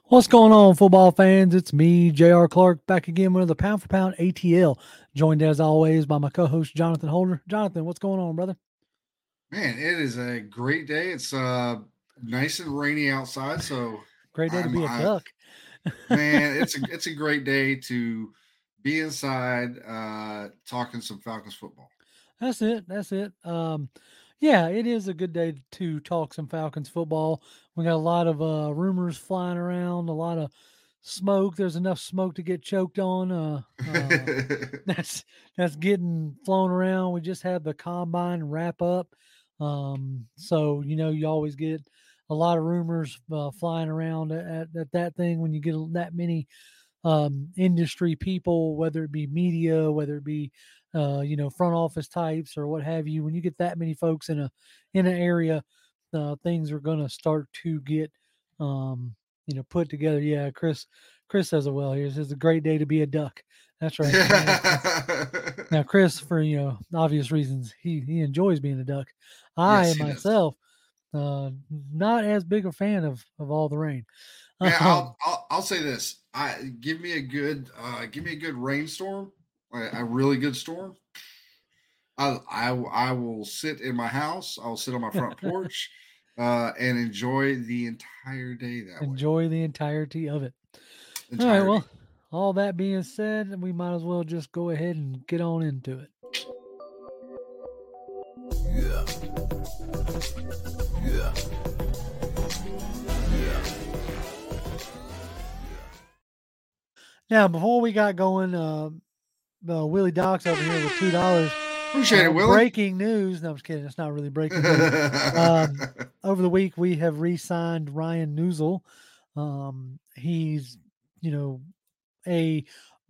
What's going on, football fans? It's me, J.R. Clark, back again with another Pound for Pound ATL. Joined as always by my co-host Jonathan Holder. Jonathan, what's going on, brother? Man, it is a great day. It's nice and rainy outside, so Great day to I'm be a I duck. man, it's a great day to be inside talking some Falcons football. That's it. That's it. Yeah, it is a good day to talk some Falcons football. We got a lot of rumors flying around, a lot of smoke. There's enough smoke to get choked on. That's that's getting flown around. We just had the combine wrap up, so you always get a lot of rumors flying around at that thing when you get that many industry people, whether it be media, whether it be front office types or what have you. When you get that many folks in an area, things are going to start to get put together. Yeah, Chris says it well here. It's a great day to be a duck. That's right. Now, Chris, for obvious reasons, he enjoys being a duck. I Yes, he does. myself, not as big a fan of all the rain. Man, Um, I'll say this. I give me a good rainstorm, a really good storm. I will sit in my house. I'll sit on my front porch and enjoy the entire day that way. enjoy the entirety of it. All right. Well, Entirety. all that being said, we might as well just go ahead and get on into it. Now, before we got going, Willie Doc's over here with $2. Appreciate it, Willie. Breaking news. No, I'm just kidding. It's not really breaking news. Over the week, we have re-signed Ryan Newsel. He's, you know, a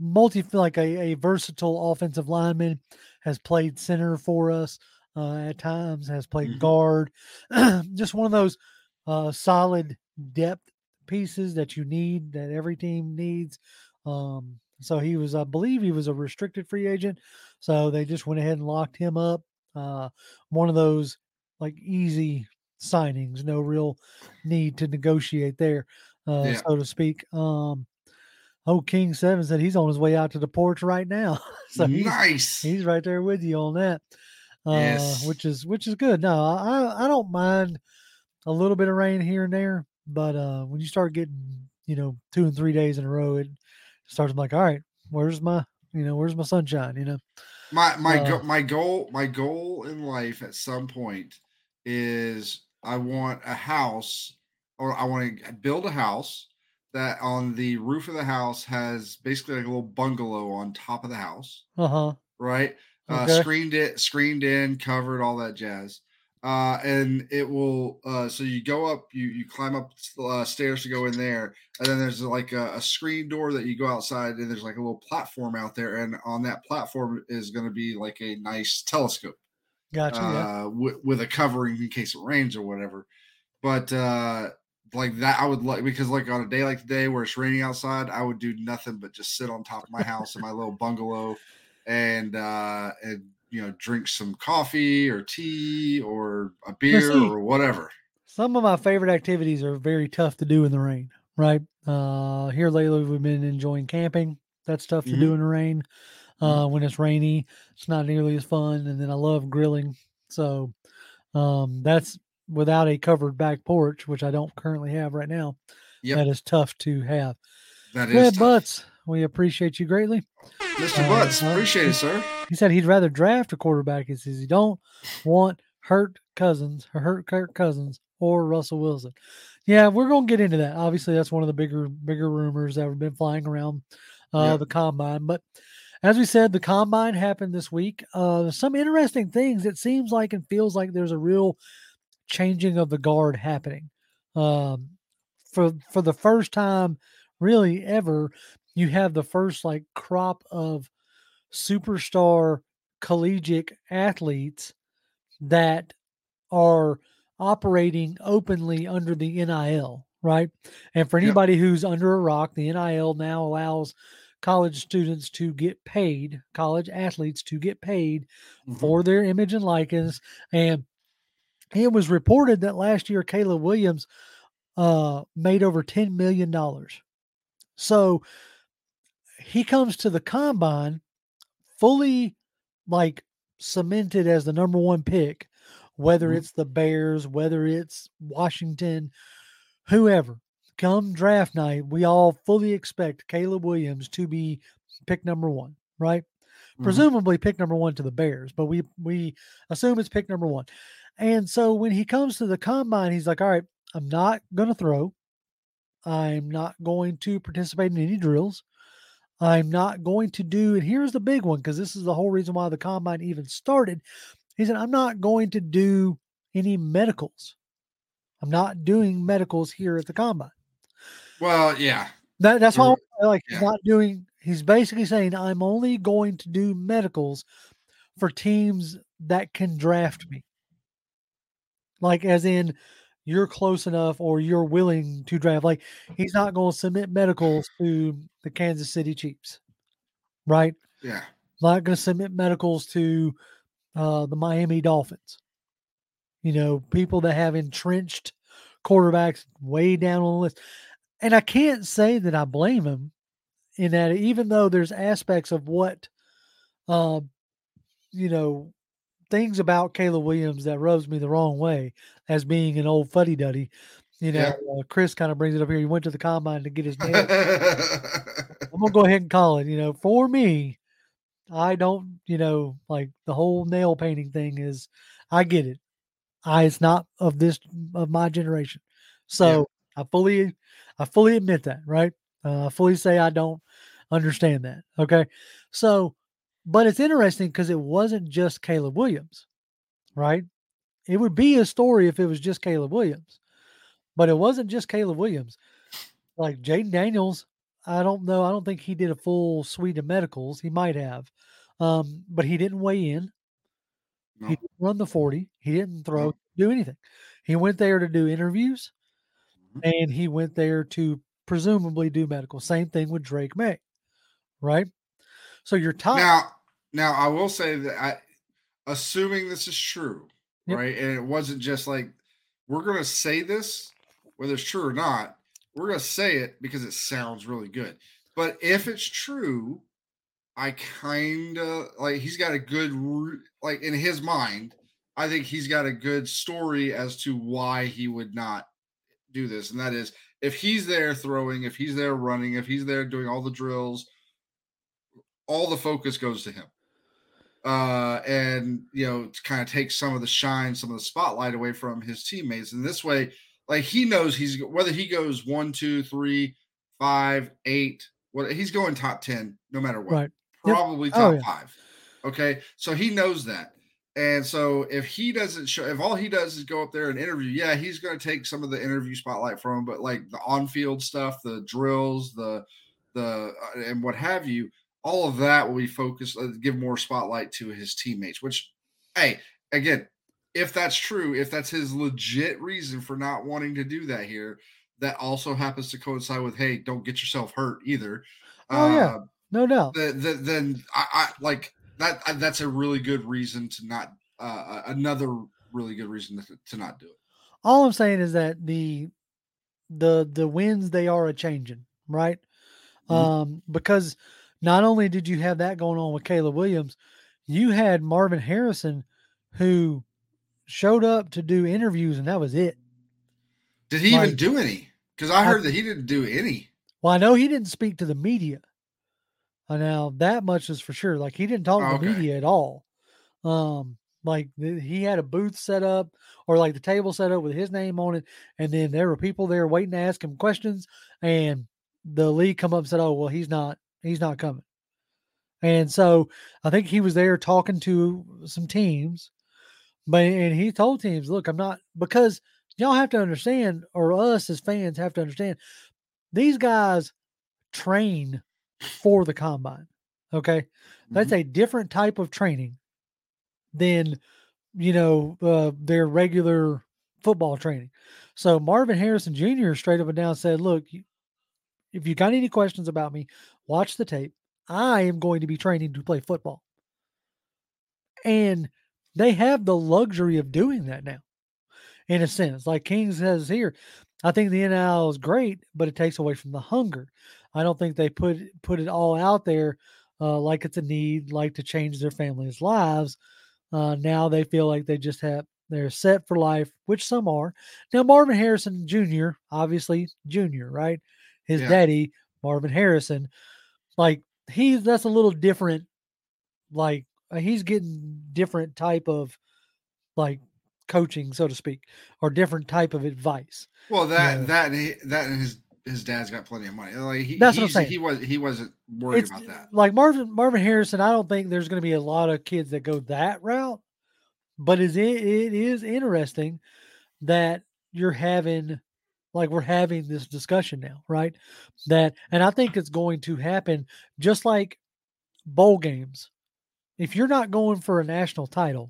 a versatile offensive lineman, has played center for us at times, has played Mhm. guard. Just one of those solid depth pieces that you need, that every team needs. So he was, I believe, he was a restricted free agent. So they just went ahead and locked him up. Uh, One of those like easy signings, no real need to negotiate there, Yeah. so to speak. Oh, King Seven said he's on his way out to the porch right now, so Nice. he's right there with you on that, Yes. which is good. No, I don't mind a little bit of rain here and there, but when you start getting 2 and 3 days in a row, it starts like, all right, where's my sunshine? Uh, My goal in life at some point is I want a house, or I want to build a house that on the roof of the house has basically like a little bungalow on top of the house, huh. right? Okay. Screened in, covered, all that jazz. And it will. So you go up, you climb up stairs to go in there, and then there's like a screen door that you go outside, and there's like a little platform out there, and on that platform is going to be like a nice telescope Gotcha. Yeah. with a covering in case it rains or whatever. But like that, I would like, because like on a day like today where it's raining outside, I would do nothing but just sit on top of my house in my little bungalow and drink some coffee or tea or a Now, beer see, or whatever. some of my favorite activities are very tough to do in the rain, right? Here lately, we've been enjoying camping. That's tough to do Mm-hmm. in the rain. Mm-hmm. When it's rainy, it's not nearly as fun. And then I love grilling. So that's without a covered back porch, which I don't currently have right now. That Yep, is tough to have. that is Red tough. Butts, we appreciate you greatly. Mr. Butts, Uh, appreciate it, he, sir. he said he'd rather draft a quarterback. He says he don't want hurt Kirk Cousins or Russell Wilson. Yeah, we're gonna get into that. Obviously, that's one of the bigger rumors that have been flying around Yep. the combine. But as we said, the combine happened this week. Some interesting things. It seems like and feels like there's a real changing of the guard happening. Um, for the first time, really ever, you have the first like crop of superstar collegiate athletes that are operating openly under the NIL, right? And for Yep. anybody who's under a rock, the NIL now allows college students to get paid, college athletes to get paid Mm-hmm. for their image and likeness. And it was reported that last year Caleb Williams made over $10 million. So he comes to the combine fully like cemented as the number one pick, whether Mhm. it's the Bears, whether it's Washington, whoever. Come draft night, we all fully expect Caleb Williams to be pick number one, right? Mhm. Presumably pick number one to the Bears, but we assume it's pick number one. And so when he comes to the combine, he's like, all right, I'm not going to throw. I'm not going to participate in any drills. I'm not going to do, and here's the big one, because this is the whole reason why the combine even started. He said, I'm not going to do any medicals. I'm not doing medicals here at the combine. Well, yeah. That's why There, he's yeah. not doing, he's basically saying, I'm only going to do medicals for teams that can draft me. Like, as in, you're close enough or you're willing to draft. Like, he's not going to submit medicals to the Kansas City Chiefs, right? Yeah. Not going to submit medicals to the Miami Dolphins. People that have entrenched quarterbacks way down on the list. And I can't say that I blame him in that, even though there's aspects of what, uh, you know, things about Caleb Williams that rubs me the wrong way as being an old fuddy duddy. Yeah. Chris kind of brings it up here. He went to the combine to get his nail. I'm gonna go ahead and call it. For me, I don't. Like the whole nail painting thing is. I get it. It's not of my generation. Yeah. So I fully admit that, right? I fully say I don't understand that. Okay. So, but it's interesting because it wasn't just Caleb Williams, right? It would be a story if it was just Caleb Williams, but it wasn't just Caleb Williams. Like Jaden Daniels, I don't know. I don't think he did a full suite of medicals. He might have, but he didn't weigh in. He No. didn't run the 40. He didn't throw, No. do anything. He went there to do interviews Mhm. and he went there to presumably do medical. Same thing with Drake May, right? So your top, Now I will say that assuming this is true, yep. right? And it wasn't just like we're gonna say this, whether it's true or not, we're gonna say it because it sounds really good. But if it's true, I kind of like he's got a good like in his mind. I think he's got a good story as to why he would not do this, and that is if he's there throwing, if he's there running, if he's there doing all the drills, all the focus goes to him. And to kind of take some of the shine, some of the spotlight away from his teammates. And this way, like he knows he's whether he goes 1, 2, 3, 5, 8, what he's going top 10, no matter what, Right. Yep. probably Oh top yeah. 5. Okay. So he knows that. And so if he doesn't show, if all he does is go up there and interview, yeah, he's going to take some of the interview spotlight from him, but like the on-field stuff, the drills, and what have you, all of that will be focused, give more spotlight to his teammates. Which, hey, again, if that's true, if that's his legit reason for not wanting to do that here, that also happens to coincide with, hey, don't get yourself hurt either. Oh yeah. Uh, No doubt. then I like that. That's a really good reason to not. Another really good reason to not do it. All I'm saying is that the winds they are a changing, right? Mhm. Because not only did you have that going on with Caleb Williams, you had Marvin Harrison who showed up to do interviews and that was it. Did he Like even do any? Because I I heard that he didn't do any. well, I know he didn't speak to the media. Now that much is for sure. Like he didn't talk to Oh, the okay. media at all. He had a booth set up or like the table set up with his name on it, and then there were people there waiting to ask him questions, and the league come up and said, "Oh, well, he's not coming." And so I think he was there talking to some teams, and he told teams, "Look, I'm not," because y'all have to understand, or us as fans have to understand, these guys train for the combine. Okay, that's Mhm. a different type of training than their regular football training. So Marvin Harrison Jr. straight up and down said, "Look, if you got any questions about me, watch the tape. I am going to be training to play football." And they have the luxury of doing that now, in a sense. Like King says here, I think the NIL is great, but it takes away from the hunger. I don't think they put it all out there like it's a need, like to change their families' lives. Now they feel like they're set for life, which some are. Now Marvin Harrison Jr., obviously Junior, right? His Yeah. daddy, Marvin Harrison, like that's a little different. Like he's getting different type of like coaching, so to speak, or different type of advice. Well, You know, that and his dad's got plenty of money. Like that's what I'm saying. he wasn't worried It's about that. like Marvin Harrison. I don't think there's going to be a lot of kids that go that route, but it is interesting that you're having like we're having this discussion now, right? That and I think it's going to happen just like bowl games. If you're not going for a national title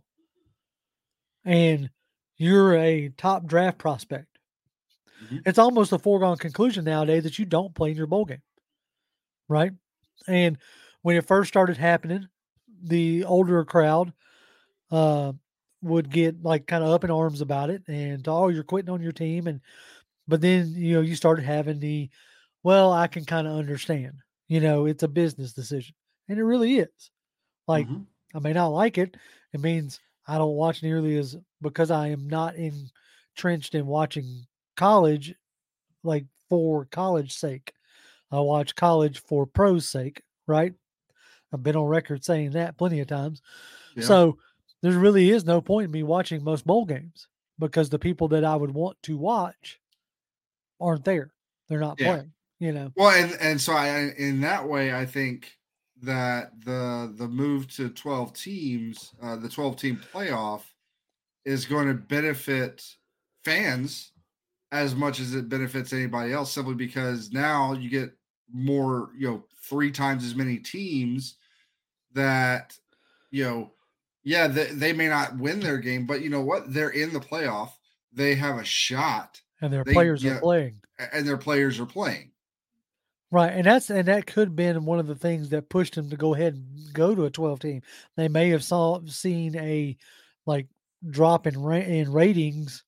and you're a top draft prospect, Mhm. it's almost a foregone conclusion nowadays that you don't play in your bowl game, right? And when it first started happening, the older crowd uh, would get like kind of up in arms about it and oh, you're quitting on your team. And but then you started having well, I can kind of understand. It's a business decision, and it really is. Like Mhm. I may not like it. It means I don't watch nearly as because I am not entrenched in watching college like for college sake. I watch college for pro's sake, right? I've been on record saying that plenty of times. Yeah. So there really is no point in me watching most bowl games because the people that I would want to watch aren't there. They're not Yeah. playing. Well, and so in that way, I think that the move to 12 teams, the 12-team playoff, is going to benefit fans as much as it benefits anybody else, simply because now you get more, three times as many teams that, you know, yeah, they may not win their game, but you know what? They're in the playoff. They have a shot. And their They, players are playing. and their players are playing. Right, and that could have been one of the things that pushed him to go ahead and go to a 12 team. They may have seen a like drop in ratings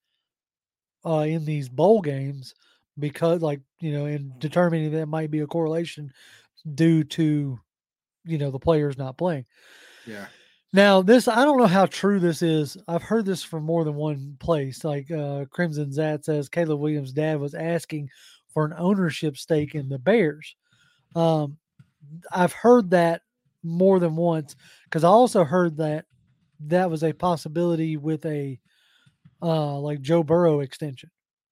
in these bowl games because in determining that might be a correlation due to the players not playing. Yeah. Now, this I don't know how true this is. I've heard this from more than one place. Like Crimson Zat says, Caleb Williams' dad was asking for an ownership stake in the Bears. Um, I've heard that more than once because I also heard that was a possibility with a like Joe Burrow extension.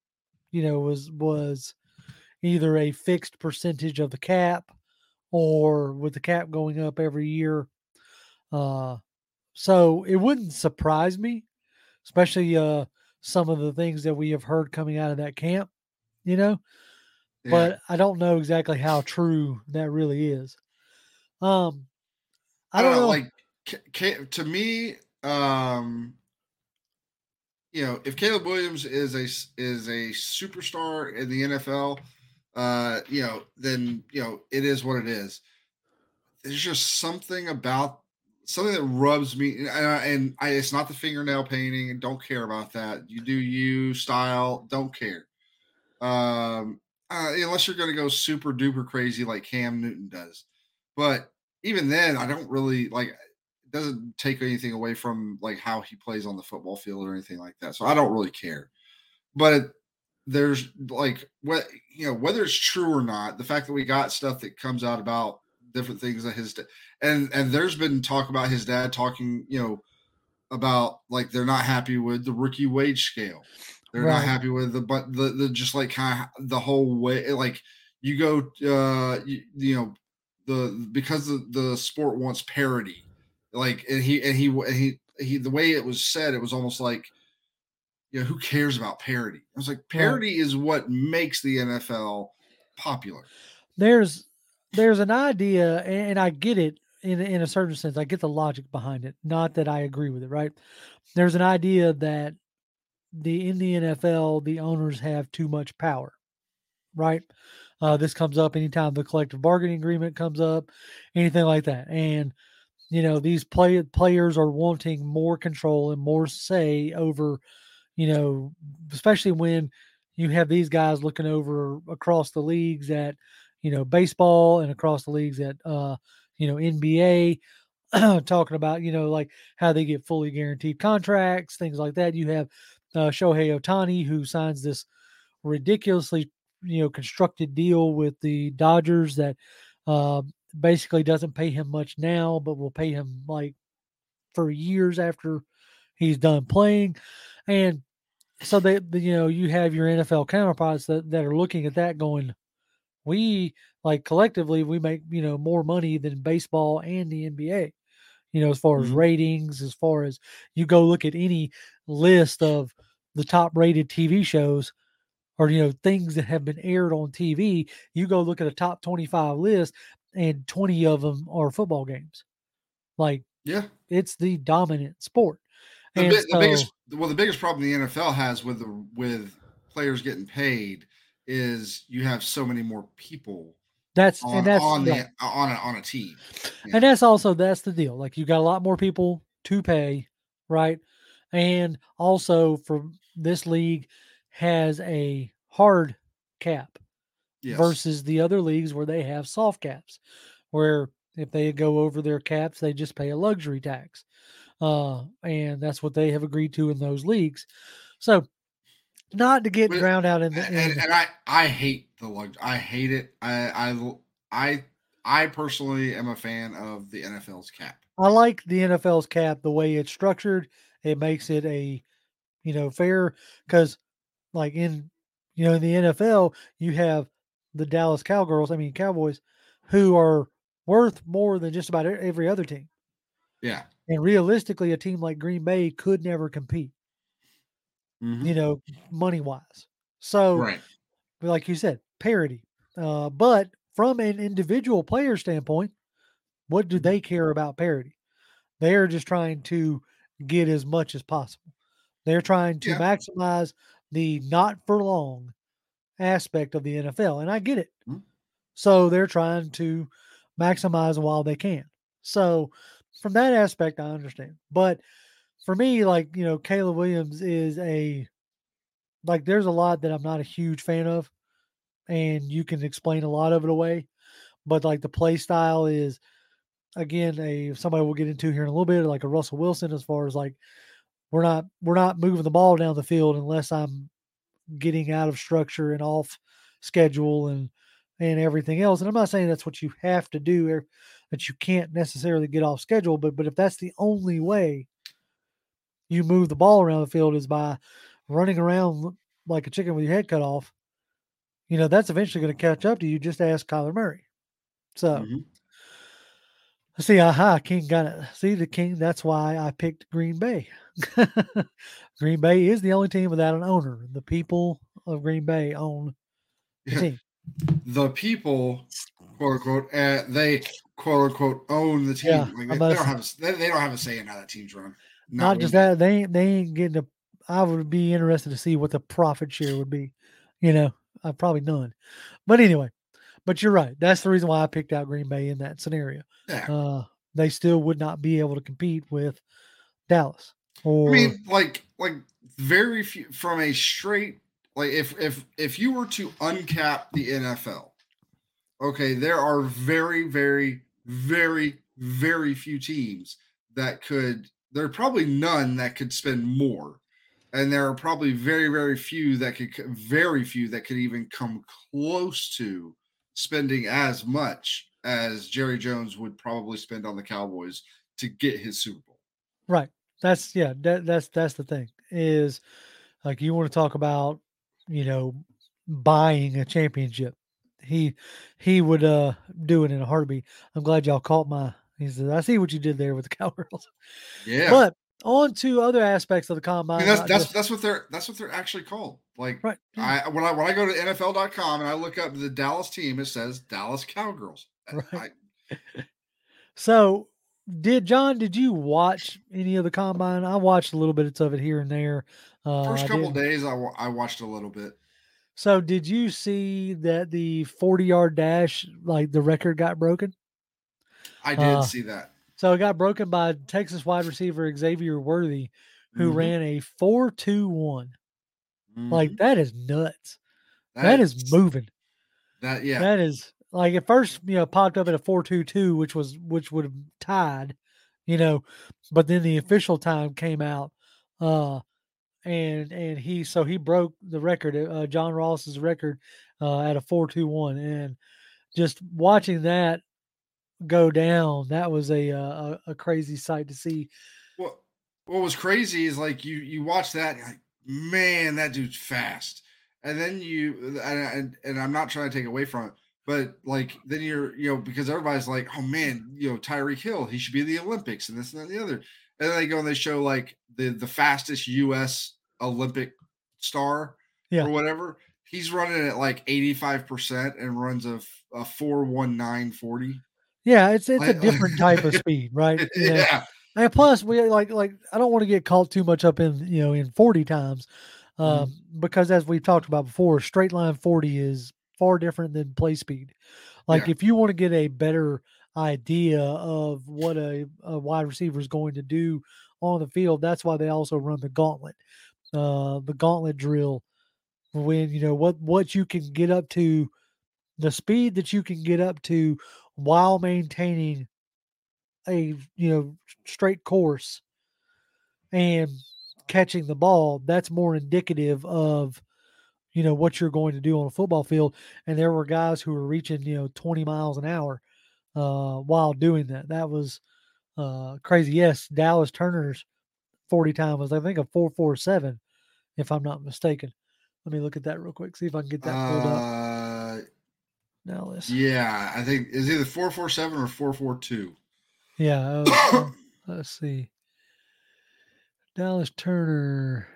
Was either a fixed percentage of the cap or with the cap going up every year. Uh, so it wouldn't surprise me, especially some of the things that we have heard coming out of that camp, you know, Yeah. but I don't know exactly how true that really is. Um, I I don't don't know. know. Like, to me, if Caleb Williams is a superstar in the NFL, then it is what it is. There's just something that rubs me, it's not the fingernail painting, and don't care about that. You do you style, don't care. Unless you're going to go super duper crazy like Cam Newton does, but even then, I don't really like. It doesn't take anything away from like how he plays on the football field or anything like that. So I don't really care. But there's like whether it's true or not, the fact that we got stuff that comes out about different things that and there's been talk about his dad talking, about like they're not happy with the rookie wage scale. They're not Right. happy with the just like kind of the whole way, like you go the because the sport wants parity, like and he the way it was said, it was almost like, who cares about parity? I was like, Right. parity is what makes the NFL popular. There's there's an idea, and I get it in a certain sense. I get the logic behind it. Not that I agree with it, right? There's an idea that in the NFL, the owners have too much power, right? This comes up anytime the collective bargaining agreement comes up, anything like that. And these players are wanting more control and more say over, especially when you have these guys looking over across the leagues at, baseball and across the leagues at, NBA, talking about, like how they get fully guaranteed contracts, things like that. You have Shohei Otani, who signs this ridiculously, constructed deal with the Dodgers that uh, basically doesn't pay him much now, but will pay him like for years after he's done playing. And so you have your NFL counterparts that are looking at that going, we like collectively we make, more money than baseball and the NBA, as far as Mhm. ratings, as far as you go look at any list of the top rated TV shows or, things that have been aired on TV, you go look at a top 25 list and 20 of them are football games. Like Yeah. it's the dominant sport. The And bit the so biggest well, the biggest problem the NFL has with players getting paid is you have so many more people that's on right. the on a team. And Yeah. that's the deal. Like you got a lot more people to pay, right? And also for this league has a hard cap Yes. versus the other leagues where they have soft caps, where if they go over their caps, they just pay a luxury tax. And that's what they have agreed to in those leagues. So not to get But drowned out in the in and I hate the lug. I hate it. I I personally am a fan of the NFL's cap. I like the NFL's cap the way it's structured. It makes it a fair because like in the NFL you have the Dallas Cowboys, who are worth more than just about every other team. Yeah. And realistically, a team like Green Bay could never compete, Hmm. you know, money wise. So, Right. like you said, parity. But from an individual player standpoint, what do Mhm. they care about parity? They are just trying to get as much as possible. They're trying to Yeah. maximize the not for long aspect of the NFL, and I get it. Mhm. So they're trying to maximize while they can. So from that aspect, I understand. But for me, like, Caleb Williams is there's a lot that I'm not a huge fan of, and you can explain a lot of it away. But like the play style is again somebody we'll get into here in a little bit, like a Russell Wilson, as far as like we're not moving the ball down the field unless I'm getting out of structure and off schedule and everything else. And I'm not saying that's what you have to do or that you can't necessarily get off schedule, but if that's the only way you move the ball around the field is by running around like a chicken with your head cut off, that's eventually going to catch up to you. Just ask Kyler Murray. So Hmm. see, King got it. See the King. That's why I picked Green Bay. Green Bay is the only team without an owner. The people of Green Bay own the team. The people, quote unquote, they quote unquote own the Yeah, team. Like I they must. don't have they don't have a say in how that team's run. Not Not one just bit. that, they ain't getting a. I would be interested to see what the profit share would be. You know, probably none. But anyway, but you're right. That's the reason why I picked out Green Bay in that scenario. Yeah. Uh, they still would not be able to compete with Dallas I or mean, like very few from a straight like if you were to uncap the NFL, okay, there are very, very, very, very few teams that could. There are probably none that could spend more, and there are probably very, very few that could even come close to spending as much as Jerry Jones would probably spend on the Cowboys to get his Super Bowl. right. That's yeah. That's the thing is like you want to talk about you know buying a championship. He he would do it in a heartbeat. I'm glad y'all caught my. He said, "I see what you did there with the Cowgirls." Yeah, But on to other aspects of the I mean combine, not just that's what they're actually called. Like right. Yeah, I go to NFL.com and I look up the Dallas team, it says Dallas Cowgirls. right. I So, did you watch any of the combine? I watched a little bit of it here and there. First I couple didn't. days I watched a little bit. So, did you see that the 40-yard dash, like the record got broken? I did Uh, see that. so it got broken by Texas wide receiver Xavier Worthy, who Hmm. ran a 4.21. Like, Mhm. that is nuts. That is That's moving. that yeah. That is like at first, popped up at a 4.22, which would have tied, you know, but then the official time came out, uh, and he broke the record, John Ross's record, at a 4.21, and just watching that go down, that was a crazy sight to see. What what was crazy is like you watch that, you're like, man, that dude's fast. And then and I'm not trying to take away from it, but like then because everybody's like, oh man, Tyreek Hill, he should be in the Olympics and this and that and the other. And then they go and they show like the fastest US Olympic star Yeah. or whatever. He's running at like 85% and runs a 4:19:40. Yeah, it's a Like, different type of speed, right? yeah. And plus we like I don't want to get caught too much up in, in 40 times. Mhm. Because as we've talked about before, straight line 40 is far different than play speed. Like Yeah. if you want to get a better idea of what a wide receiver is going to do on the field, that's why they also run the gauntlet drill, when what you can get up to, the speed that you can get up to while maintaining a straight course and catching the ball. That's more indicative of what you're going to do on a football field. And there were guys who were reaching 20 miles an hour while doing that. That was crazy. Yes, Dallas Turner's 40 time was, I think, a 4.47, if I'm not mistaken. Let me look at that real quick, see if I can get that pulled up. Uh, Dallas. yeah, I think it's either 4.47 or 4.42. Yeah. Let's see. Dallas Turner.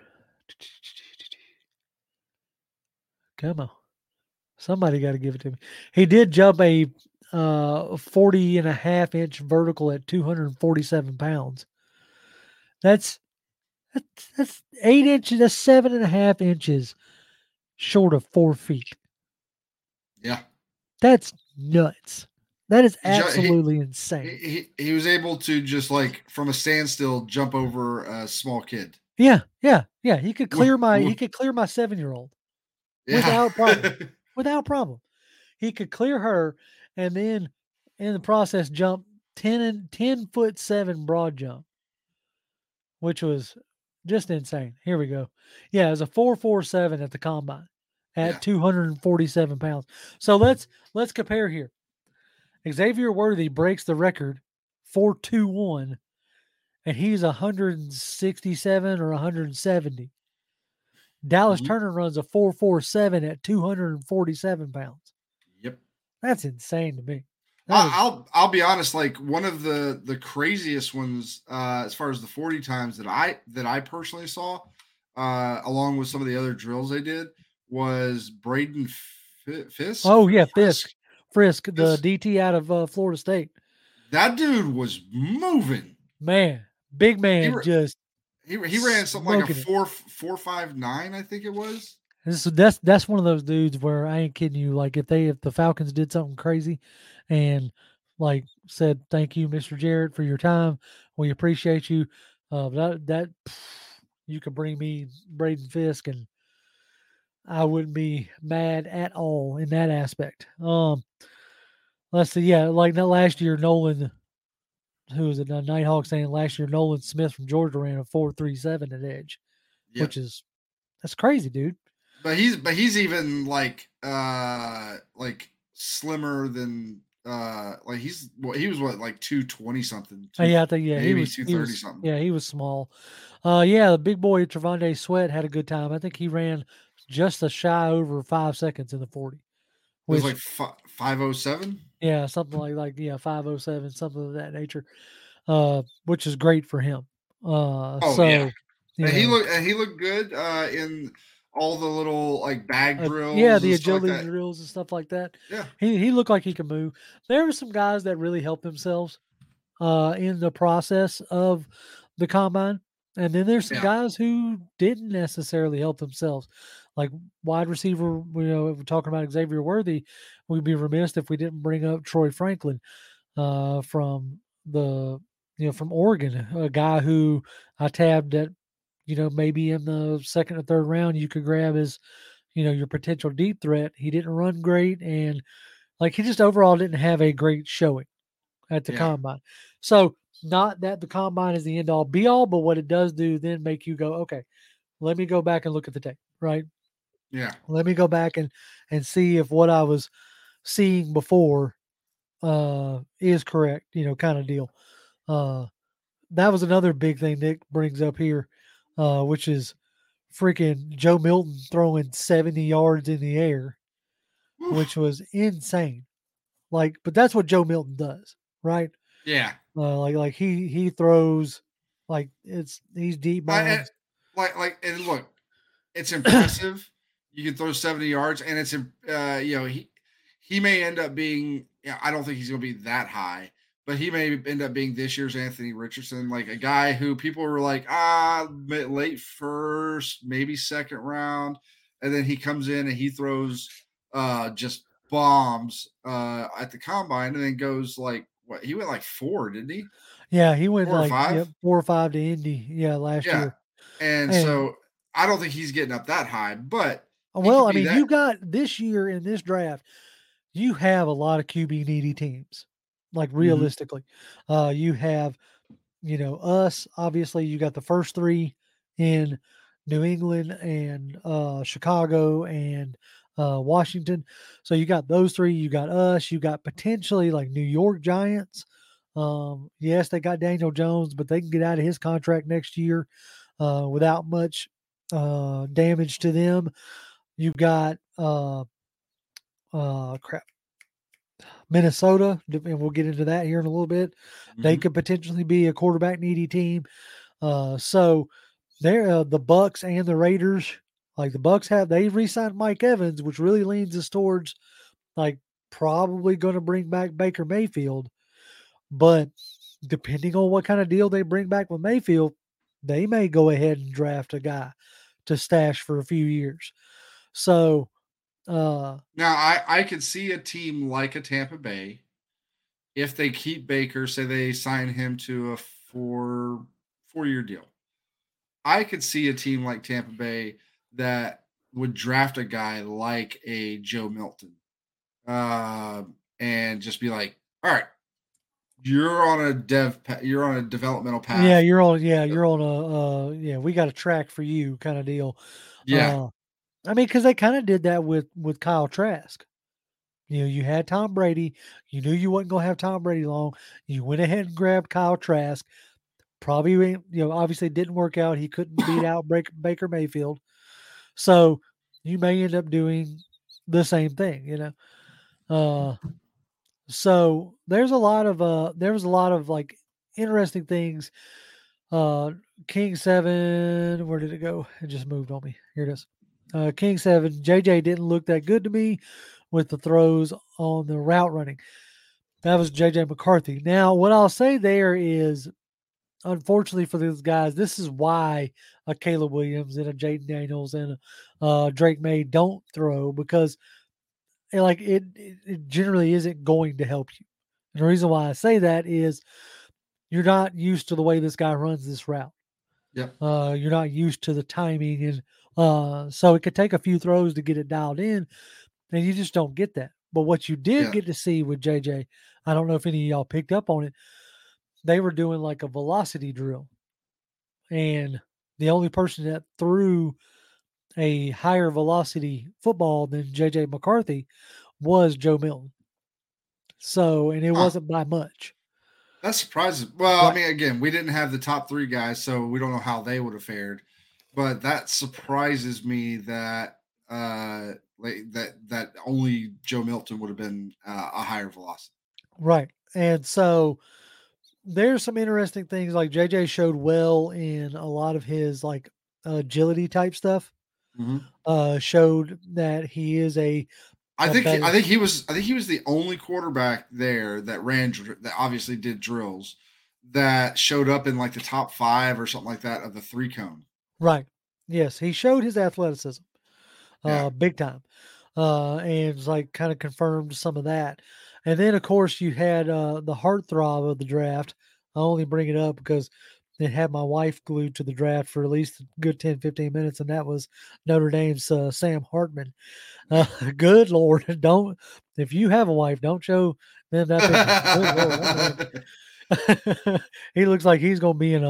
Come on. Somebody got to give it to me. He did jump a 40 and a half inch vertical at 247 pounds. That's that's 8 inches, that's 7.5 inches short of 4 feet. Yeah, That's nuts. That is he, ju- absolutely he insane. he was able to just like from a standstill jump over a small kid. Yeah, yeah, yeah. He could Woo- clear my he woo. could clear my 7-year-old Yeah, without problem. Without problem. He could clear her, and then in the process jump 10 foot 7 broad jump, which was just insane. Here we go. Yeah, it was a 4.47 at the combine at yeah. 247 pounds. So let's compare here. Xavier Worthy breaks the record 4.21, and he's 167 or 170. Dallas Mhm. Turner runs a 4.47 at 247 pounds. Yep. That's insane to me. That I- is, I'll be honest. Like one of the craziest ones, as far as the 40 times that I personally saw, along with some of the other drills they did, was Braden Fisk. oh yeah, Frisk. Frisk, the Fisk. DT out of Florida State. That dude was moving. Man, big He man, ra- just he ran something like a smoking it. 4.59, I think it was. That's one of those dudes where I ain't kidding you. Like if the Falcons did something crazy, and like said, "Thank you, Mr. Jarrett, for your time. We appreciate you." That you could bring me Braden Fisk, and I wouldn't be mad at all in that aspect. Let's see. Yeah, like that last year, Nolan, who was it? Nighthawk saying last year, Nolan Smith from Georgia ran a 4.37 at edge, Yep. which is that's crazy, dude. But he's even like slimmer than like he was what like 220 something, Yeah, I think he maybe was 230 something. he was small. Yeah, the big boy Trevonde Sweat had a good time. I think he ran just a shy over 5 seconds in the 40, It was like which 507. yeah, something like yeah 5.07, something of that nature. Which is great for him. Oh yeah. So you And he know, looked and he looked good in all the little like bag yeah, drills the and stuff like agility that. drills and stuff like that. Yeah. He looked like he could move. There were some guys that really helped themselves in the process of the combine. And then there's some Yeah. guys who didn't necessarily help themselves, like wide receiver. If we're talking about Xavier Worthy, we'd be remiss if we didn't bring up Troy Franklin from the from Oregon, a guy who I tabbed at maybe in the second or third round, you could grab as, your potential deep threat. He didn't run great, and like he just overall didn't have a great showing at the Yeah. combine. So, not that the combine is the end all be all, but what it does do then make you go, okay, let me go back and look at the tape, right? Yeah. Let me go back and see if what I was seeing before is correct, kind of deal. Uh that was another big thing Nick brings up here, which is freaking Joe Milton throwing 70 yards in the air, Oof. which was insane. Like, but that's what Joe Milton does, right? Yeah. Like he throws like he's deep bombs. And look, it's impressive. You can throw 70 yards, and he may end up being. Yeah, I don't think he's going to be that high, but he may end up being this year's Anthony Richardson, like a guy who people were like, late first, maybe second round, and then he comes in and he throws just bombs at the combine, and then goes like what he went like 4, didn't he? Yeah, he went 4 or like, yep, 5? 4 or 5 to Indy, yeah, last Yeah. year. And And so I don't think he's getting up that high, but he well, could I be mean, that. you got this year in this draft, you have a lot of QB needy teams. Like Mhm. realistically, you have, us. Obviously, you got the first three in New England and Chicago and Washington. So you got those three. You got us. You got potentially like New York Giants. Yes, they got Daniel Jones, but they can get out of his contract next year without much damage to them. You got crap, Minnesota, and we'll get into that here in a little bit. They Mhm. could potentially be a quarterback needy team. So they're the Bucks and the Raiders. Like the Bucks they re-signed Mike Evans, which really leans us towards like probably going to bring back Baker Mayfield. But depending on what kind of deal they bring back with Mayfield, they may go ahead and draft a guy to stash for a few years. So Now I could see a team like a Tampa Bay if they keep Baker, say they sign him to a 4-year deal. I could see a team like Tampa Bay that would draft a guy like a Joe Milton, and just be like, "All right, you're on a developmental yeah, path." you're on we got a track for you kind of deal. Yeah, Uh I mean, because they kind of did that with Kyle Trask. You had Tom Brady. You knew you wasn't gonna have Tom Brady long. You went ahead and grabbed Kyle Trask. Probably, obviously it didn't work out. He couldn't beat out Baker Mayfield. So you may end up doing the same thing. Uh, so there was a lot of like interesting things. Uh, King 7, where did it go? It just moved on me. Here it is. King 7, JJ didn't look that good to me with the throws on the route running. That was JJ McCarthy. Now, what I'll say there is, unfortunately for these guys, this is why a Caleb Williams and a Jaden Daniels and a Drake May don't throw, because it generally isn't going to help you. And the reason why I say that is you're not used to the way this guy runs this route. yep, You're not used to the timing, and so it could take a few throws to get it dialed in, and you just don't get that. But what you did yeah, get to see with JJ, I don't know if any of y'all picked up on it. They were doing like a velocity drill, and the only person that threw a higher velocity football than JJ McCarthy was Joe Milton. So, and it huh. wasn't by much. That surprises. Well, I Right. mean, again, we didn't have the top 3 guys, so we don't know how they would have fared. But that surprises me that that only Joe Milton would have been a higher velocity. Right. And so there's some interesting things like JJ showed well in a lot of his like agility type stuff. Mhm. Showed that he is a better. I think he was the only quarterback there that that obviously did drills that showed up in like the top 5 or something like that of the 3 cone. Right. Yes, he showed his athleticism Yeah. big time. And it's like kind of confirmed some of that. And then of course you had the heartthrob of the draft. I only bring it up because that had my wife glued to the draft for at least a good 10, 15 minutes, and that was Notre Dame's Sam Hartman. Good Lord, don't if you have a wife, don't show them that picture. Good Lord, that man. He looks like he's gonna be in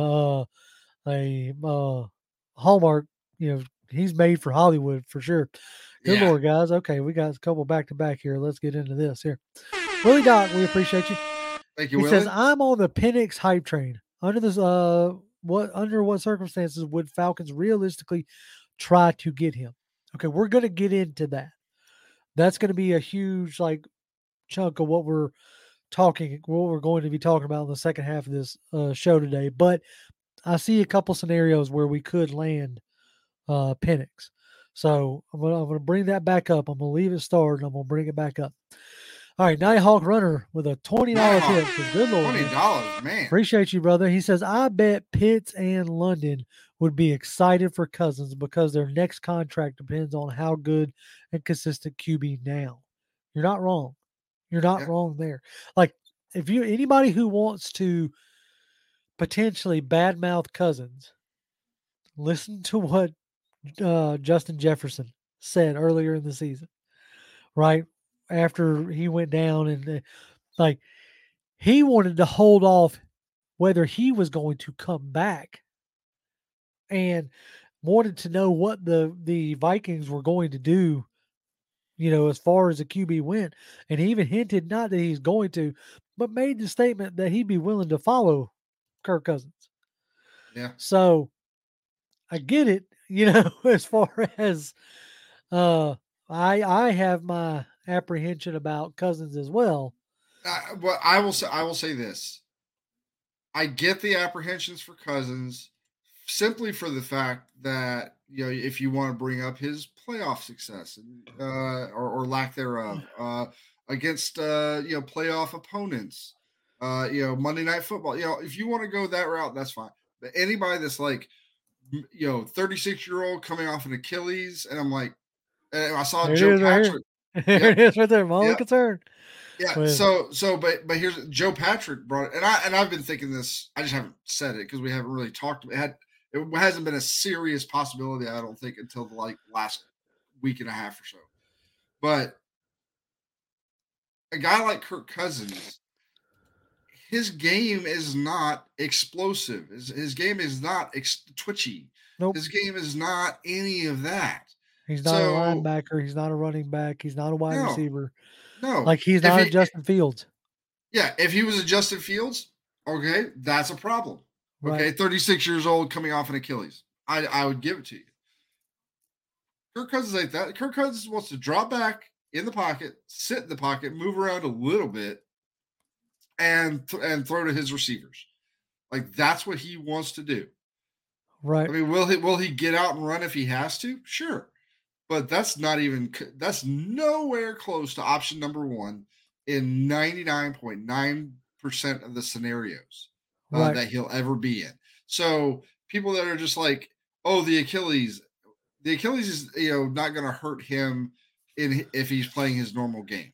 a Hallmark. He's made for Hollywood for sure. Good Yeah. Lord, guys. Okay, we got a couple back to back here. Let's get into this here. Willie Doc, we appreciate you. Thank you, He says, Willie. "I'm on the Penix hype train. Under what circumstances would Falcons realistically try to get him?" Okay, we're going to get into that. That's going to be a huge chunk of what we're going to be talking about in the second half of this show today. But I see a couple scenarios where we could land Penix. So I'm gonna bring that back up. I'm gonna leave it started. I'm gonna bring it back up. All right, Nighthawk Runner with a $20 tip. Says, good Lord, $20, man. Appreciate you, brother. He says, I bet Pitts and London would be excited for Cousins because their next contract depends on how good and consistent QB now. You're not wrong. You're not wrong there. Like, if anybody who wants to potentially badmouth Cousins, listen to what Justin Jefferson said earlier in the season, right? After he went down and he wanted to hold off whether he was going to come back and wanted to know what the Vikings were going to do, as far as the QB went. And he even hinted not that he's going to, but made the statement that he'd be willing to follow Kirk Cousins. Yeah. So I get it, as far as I have my apprehension about Cousins as well. But I will say this. I get the apprehensions for Cousins simply for the fact that, if you want to bring up his playoff success or lack thereof against playoff opponents, Monday Night Football, if you want to go that route, that's fine. But anybody that's 36-year-old coming off an Achilles, and I'm like, and I saw Joe Patrick. There it is right there. My only concern. Yeah. But here's Joe Patrick brought it, and I've been thinking this. I just haven't said it because we haven't really talked. It hasn't been a serious possibility, I don't think, until the last week and a half or so. But a guy like Kirk Cousins, his game is not explosive. His game is not twitchy. Nope. His game is not any of that. He's not a linebacker. He's not a running back. He's not a wide receiver. No. He's not a Justin Fields. Yeah, if he was a Justin Fields, okay, that's a problem. Okay, right. 36 years old, coming off an Achilles. I would give it to you. Kirk Cousins ain't that. Kirk Cousins wants to drop back in the pocket, sit in the pocket, move around a little bit, and throw to his receivers. That's what he wants to do. Right. I mean, will he get out and run if he has to? Sure. But that's nowhere close to option number one in 99.9% of the scenarios that he'll ever be in. So people that are just like, oh, the Achilles is, not going to hurt him if he's playing his normal game.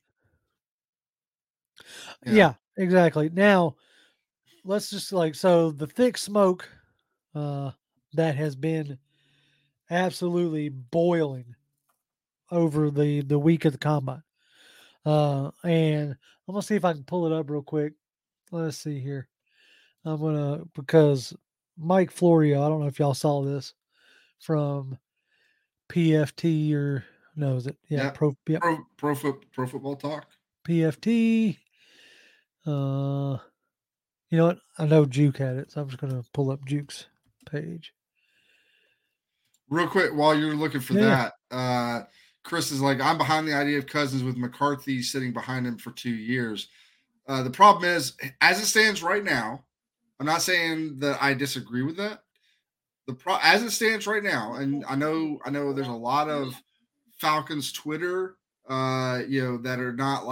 Yeah, exactly. Now, let's just so the thick smoke that has been absolutely boiling over the week of the combine. And I'm going to see if I can pull it up real quick. Let's see here. Because Mike Florio, I don't know if y'all saw this from PFT or no, is it? Yeah. Pro Football Talk. PFT. You know what? I know Juke had it, so I'm just going to pull up Juke's page. Real quick, while you're looking for that, Chris is like, I'm behind the idea of Cousins with McCarthy sitting behind him for 2 years. The problem is, as it stands right now, I'm not saying that I disagree with that. As it stands right now, and I know there's a lot of Falcons Twitter, that are not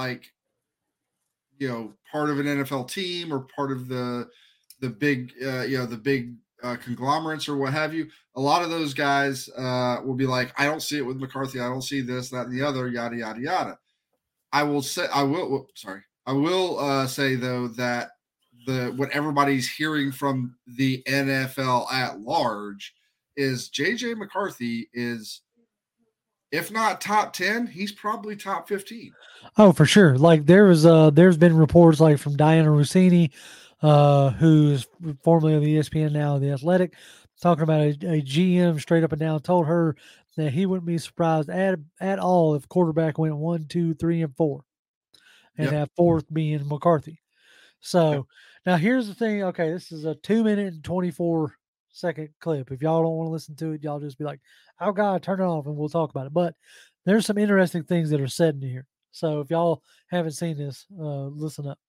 part of an NFL team or part of the big, the big conglomerates or what have you. A lot of those guys will be like, I don't see it with McCarthy. I don't see this, that, and the other, yada, yada, yada. I will say though that what everybody's hearing from the NFL at large is JJ McCarthy is, if not top 10, he's probably top 15. Oh, for sure. Like there's been reports like from Diana Rossini, who's formerly on the ESPN, now the Athletic, talking about a GM straight up and down told her that he wouldn't be surprised at all if quarterback went 1, 2, 3, and 4, and Yep. that fourth being McCarthy. So Yep. now here's the thing. Okay, this is a 2-minute and 24-second clip. If y'all don't want to listen to it, y'all just be like, "Oh God, turn it off," and we'll talk about it. But there's some interesting things that are said in here. So if y'all haven't seen this, listen up.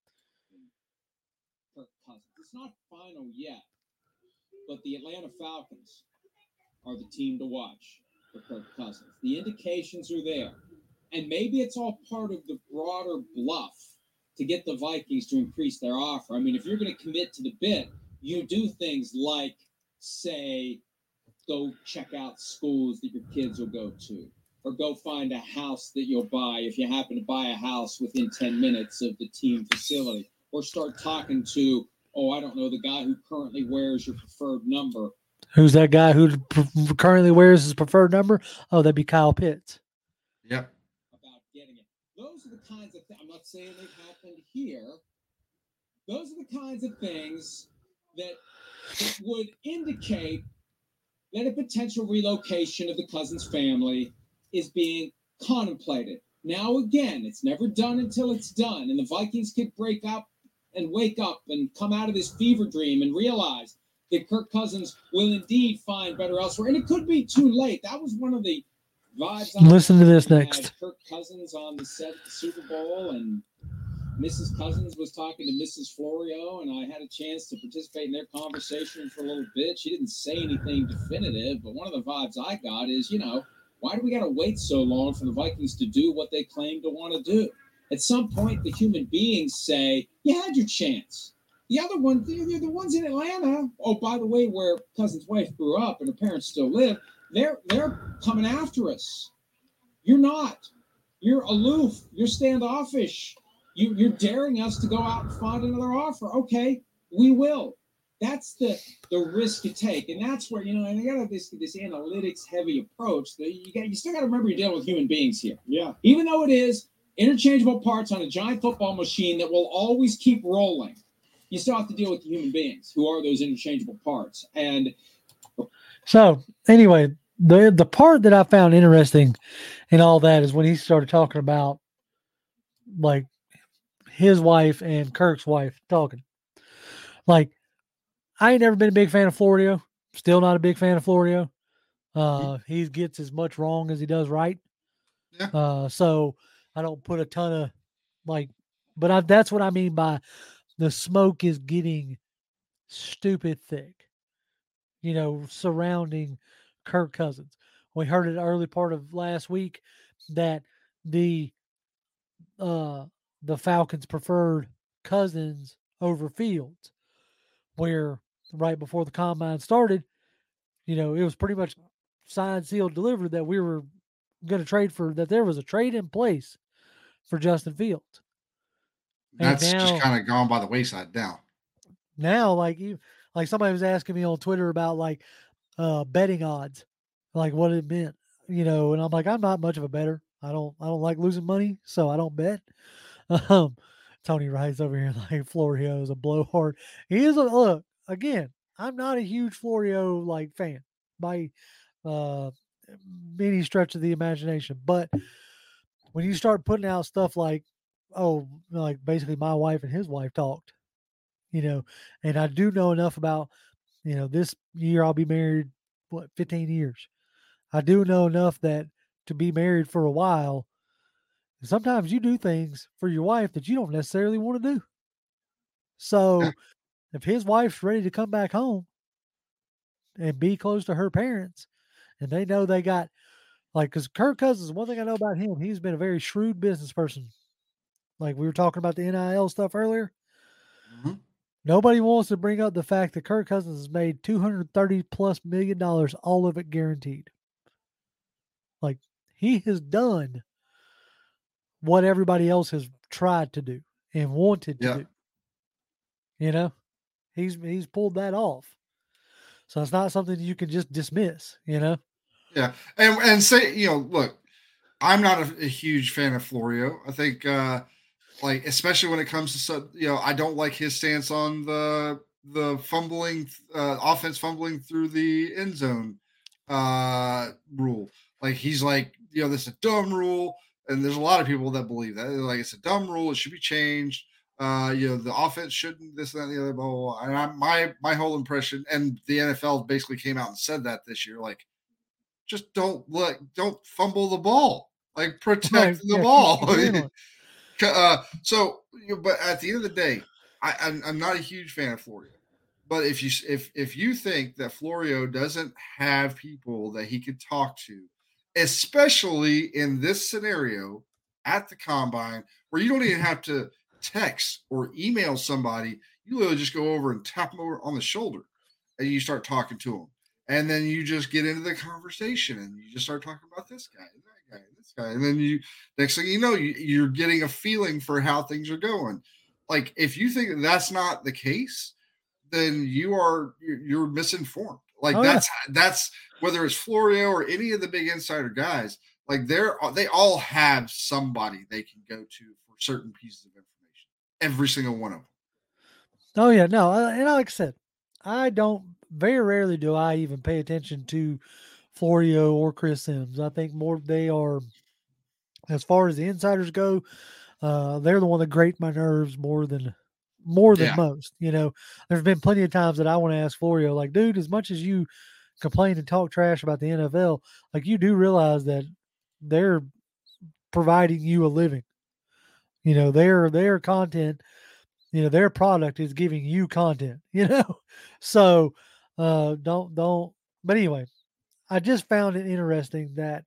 Kirk Cousins. It's not final yet, but the Atlanta Falcons are the team to watch for Kirk Cousins. The indications are there. And maybe it's all part of the broader bluff to get the Vikings to increase their offer. I mean, if you're going to commit to the bid, you do things like, say, go check out schools that your kids will go to, or go find a house that you'll buy if you happen to buy a house within 10 minutes of the team facility, or start talking to, I don't know, the guy who currently wears your preferred number. Who's that guy who currently wears his preferred number? Oh, that'd be Kyle Pitts. Yep. About getting it. Those are the kinds of things, I'm not saying they've happened here. Those are the kinds of things that would indicate that a potential relocation of the Cousins family is being contemplated. Now, again, it's never done until it's done. And the Vikings could break up and wake up and come out of this fever dream and realize that Kirk Cousins will indeed find better elsewhere. And it could be too late. That was one of the vibes. Listen to this next. Kirk Cousins on the set of the Super Bowl, and Mrs. Cousins was talking to Mrs. Florio, and I had a chance to participate in their conversation for a little bit. She didn't say anything definitive, but one of the vibes I got is, why do we got to wait so long for the Vikings to do what they claim to want to do? At some point, the human beings say, you had your chance. The other one, the ones in Atlanta, by the way, where Cousins' wife grew up and her parents still live, they're coming after us. You're not. You're aloof. You're standoffish. You're daring us to go out and find another offer. Okay, we will. That's the risk you take, and that's where and you got this analytics heavy approach. You still got to remember you're dealing with human beings here. Yeah. Even though it is interchangeable parts on a giant football machine that will always keep rolling, you still have to deal with the human beings who are those interchangeable parts. And so anyway, the part that I found interesting in all that is when he started talking about like his wife and Kirk's wife talking. Like, I ain't never been a big fan of Florio. Still not a big fan of Florio. He gets as much wrong as he does right. Yeah. So I don't put a ton of but that's what I mean by the smoke is getting stupid thick, surrounding Kirk Cousins. We heard it early part of last week that the Falcons preferred Cousins over Fields, where right before the combine started, it was pretty much signed, sealed, delivered that we were going to trade that there was a trade in place for Justin Fields. That's just kind of gone by the wayside now. Now, like somebody was asking me on Twitter about betting odds, like what it meant, and I'm like, I'm not much of a bettor. I don't like losing money, so I don't bet. Tony writes over here like Florio is a blowhard. He is look again. I'm not a huge Florio fan by any stretch of the imagination, but when you start putting out stuff like basically my wife and his wife talked, and I do know enough about this year I'll be married 15 years. I do know enough that to be married for a while, sometimes you do things for your wife that you don't necessarily want to do. So if his wife's ready to come back home and be close to her parents, and they know they got because Kirk Cousins, one thing I know about him, he's been a very shrewd business person. Like we were talking about the NIL stuff earlier. Mm-hmm. Nobody wants to bring up the fact that Kirk Cousins has made $230+ million, all of it guaranteed. Like he has done what everybody else has tried to do and wanted to do. You know, he's pulled that off. So it's not something you can just dismiss. You know. Yeah, and say look, I'm not a huge fan of Florio. I think like especially when it comes to I don't like his stance on the fumbling offense fumbling through the end zone rule. Like he's like this is a dumb rule, and there's a lot of people that believe that. They're like it's a dumb rule, it should be changed. The offense shouldn't this, that, and the other, blah, blah, blah. And my whole impression, and the NFL basically came out and said that this year, like just don't fumble the ball, like protect the ball. But at the end of the day, I'm not a huge fan of Florio. But if you think that Florio doesn't have people that he could talk to, especially in this scenario at the combine, where you don't even have to text or email somebody, you literally just go over and tap them over on the shoulder, and you start talking to them, and then you just get into the conversation, and you just start talking about this guy, and that guy, and this guy, and then next thing you know, you're getting a feeling for how things are going. Like if you think that's not the case, then you're misinformed. Like that's whether it's Florio or any of the big insider guys, like they all have somebody they can go to for certain pieces of information. Every single one of them. Oh yeah, no, and like I said, I don't. Very rarely do I even pay attention to Florio or Chris Sims. I think more they are, as far as the insiders go, they're the one that grate my nerves more than most. There's been plenty of times that I want to ask Florio, like, dude, as much as you complain and talk trash about the NFL, like you do realize that they're providing you a living. Their content, their product is giving you content, So don't but anyway, I just found it interesting that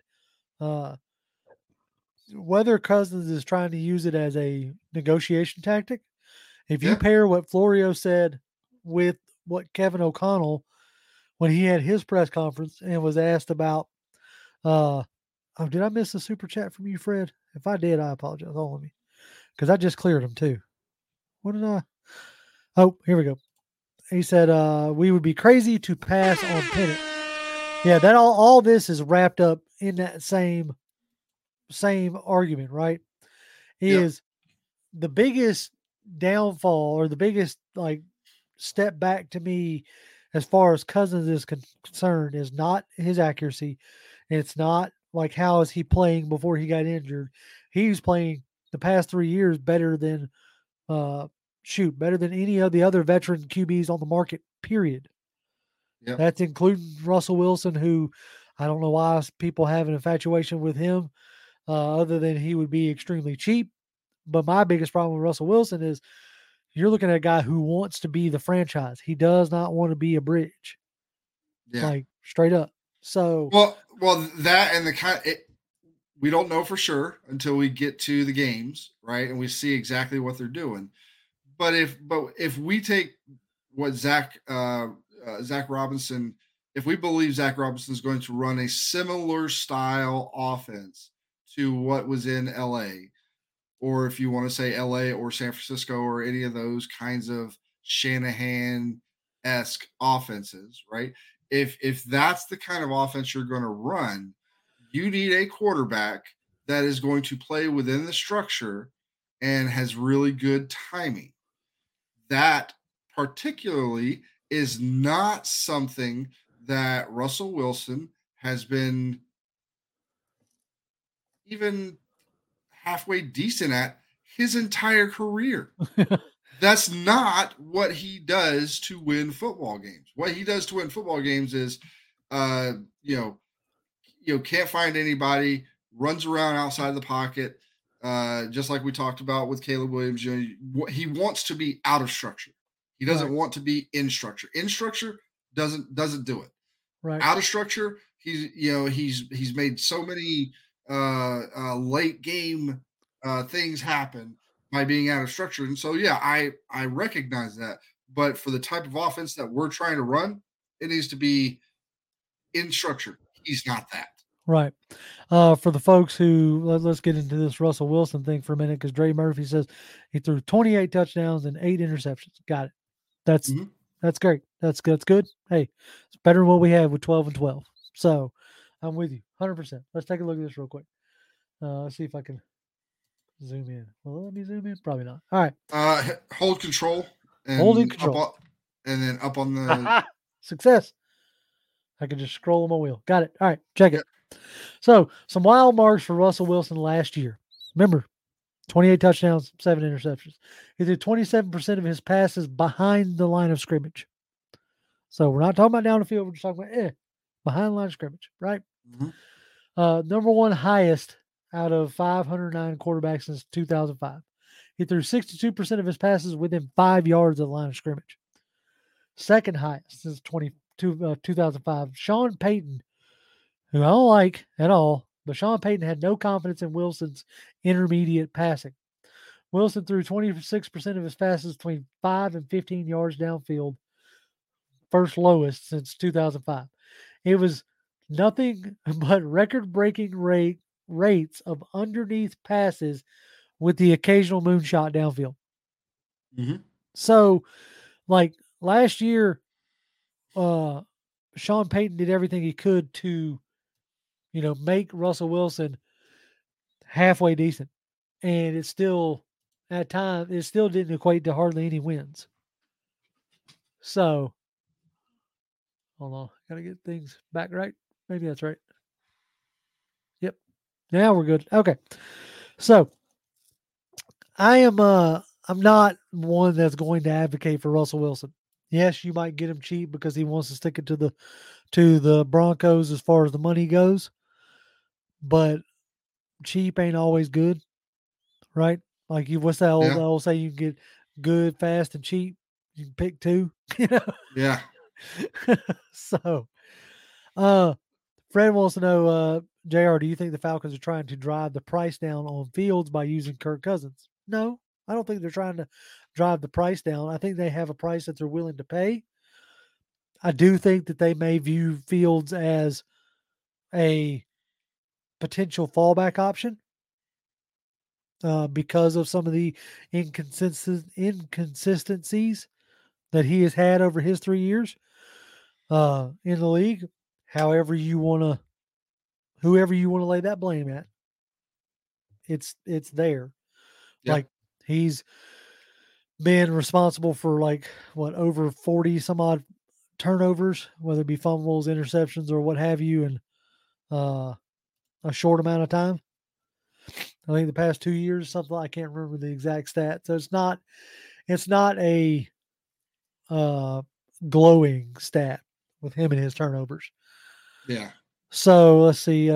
whether Cousins is trying to use it as a negotiation tactic. If you pair what Florio said with what Kevin O'Connell, when he had his press conference and was asked about, did I miss a super chat from you, Fred? If I did, I apologize. Hold on me, because I just cleared them too. What did I? Oh, here we go. He said, we would be crazy to pass on Penix. Yeah, that all this is wrapped up in that same argument, right? Is the biggest downfall or the biggest step back to me as far as Cousins is concerned is not his accuracy. It's not like how is he playing before he got injured. He's playing the past 3 years better than better than any of the other veteran QBs on the market, period. Yep. That's including Russell Wilson, who I don't know why people have an infatuation with him, other than he would be extremely cheap. But my biggest problem with Russell Wilson is you're looking at a guy who wants to be the franchise. He does not want to be a bridge. Yeah. Like straight up. So well, that and we don't know for sure until we get to the games, right? And we see exactly what they're doing. But if we take what Zach Robinson, if we believe Zach Robinson is going to run a similar style offense to what was in LA, or if you want to say LA or San Francisco or any of those kinds of Shanahan-esque offenses, right? If that's the kind of offense you're going to run, you need a quarterback that is going to play within the structure and has really good timing. That particularly is not something that Russell Wilson has been even halfway decent at his entire career. That's not what he does to win football games. What he does to win football games is, can't find anybody, runs around outside the pocket, just like we talked about with Caleb Williams. He wants to be out of structure. He doesn't want to be in structure. In structure doesn't do it. Right. Out of structure, he's made so many late game things happen by being out of structure. And so, I recognize that. But for the type of offense that we're trying to run, it needs to be in structure. He's not that. Right. For the folks who, let's get into this Russell Wilson thing for a minute, because Dre Murphy says he threw 28 touchdowns and 8 interceptions. Got it. That's Mhm. that's great. That's good. That's good. Hey, it's better than what we had with 12 and 12. So I'm with you 100%. Let's take a look at this real quick. Let's see if I can zoom in. Well, let me zoom in. Probably not. All right. Hold control and Holding control. and then up on the. Success. I can just scroll on my wheel. Got it. All right. Check Yep. it. So some wild marks for Russell Wilson last year. Remember, 28 touchdowns, 7 interceptions. He threw 27% of his passes behind the line of scrimmage. So we're not talking about down the field. We're just talking about behind the line of scrimmage, right? Mhm. Number one highest out of 509 quarterbacks since 2005. He threw 62% of his passes within 5 yards of the line of scrimmage. Second highest since 2005. Sean Payton, who I don't like at all, but Sean Payton had no confidence in Wilson's intermediate passing. Wilson threw 26% of his passes between 5 and 15 yards downfield, first lowest since 2005. It was nothing but record-breaking rates of underneath passes with the occasional moonshot downfield. Mhm. So, like last year, Sean Payton did everything he could to, make Russell Wilson halfway decent. And it still, at times, it still didn't equate to hardly any wins. So, hold on. Got to get things back right. Maybe that's right. Yep. Now we're good. Okay. So, I'm not one that's going to advocate for Russell Wilson. Yes, you might get him cheap because he wants to stick it to the Broncos as far as the money goes. But cheap ain't always good, right? Like what's that old say? You can get good, fast, and cheap. You can pick two. Yeah. So, Fred wants to know, JR, do you think the Falcons are trying to drive the price down on Fields by using Kirk Cousins? No, I don't think they're trying to drive the price down. I think they have a price that they're willing to pay. I do think that they may view Fields as a potential fallback option because of some of the inconsistencies that he has had over his 3 years in the league. Whoever you want to lay that blame at, it's there. Yep. Like he's been responsible for over 40 some odd turnovers, whether it be fumbles, interceptions, or what have you, in a short amount of time. I think the past 2 years, something, I can't remember the exact stat. So it's not a glowing stat with him and his turnovers. Yeah. So let's see.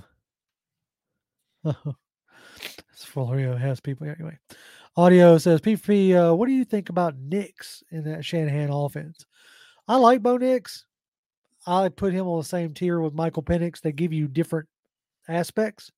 Florio has people anyway. Audio says, PFP, what do you think about Nix in that Shanahan offense? I like Bo Nix. I put him on the same tier with Michael Penix. They give you different aspects.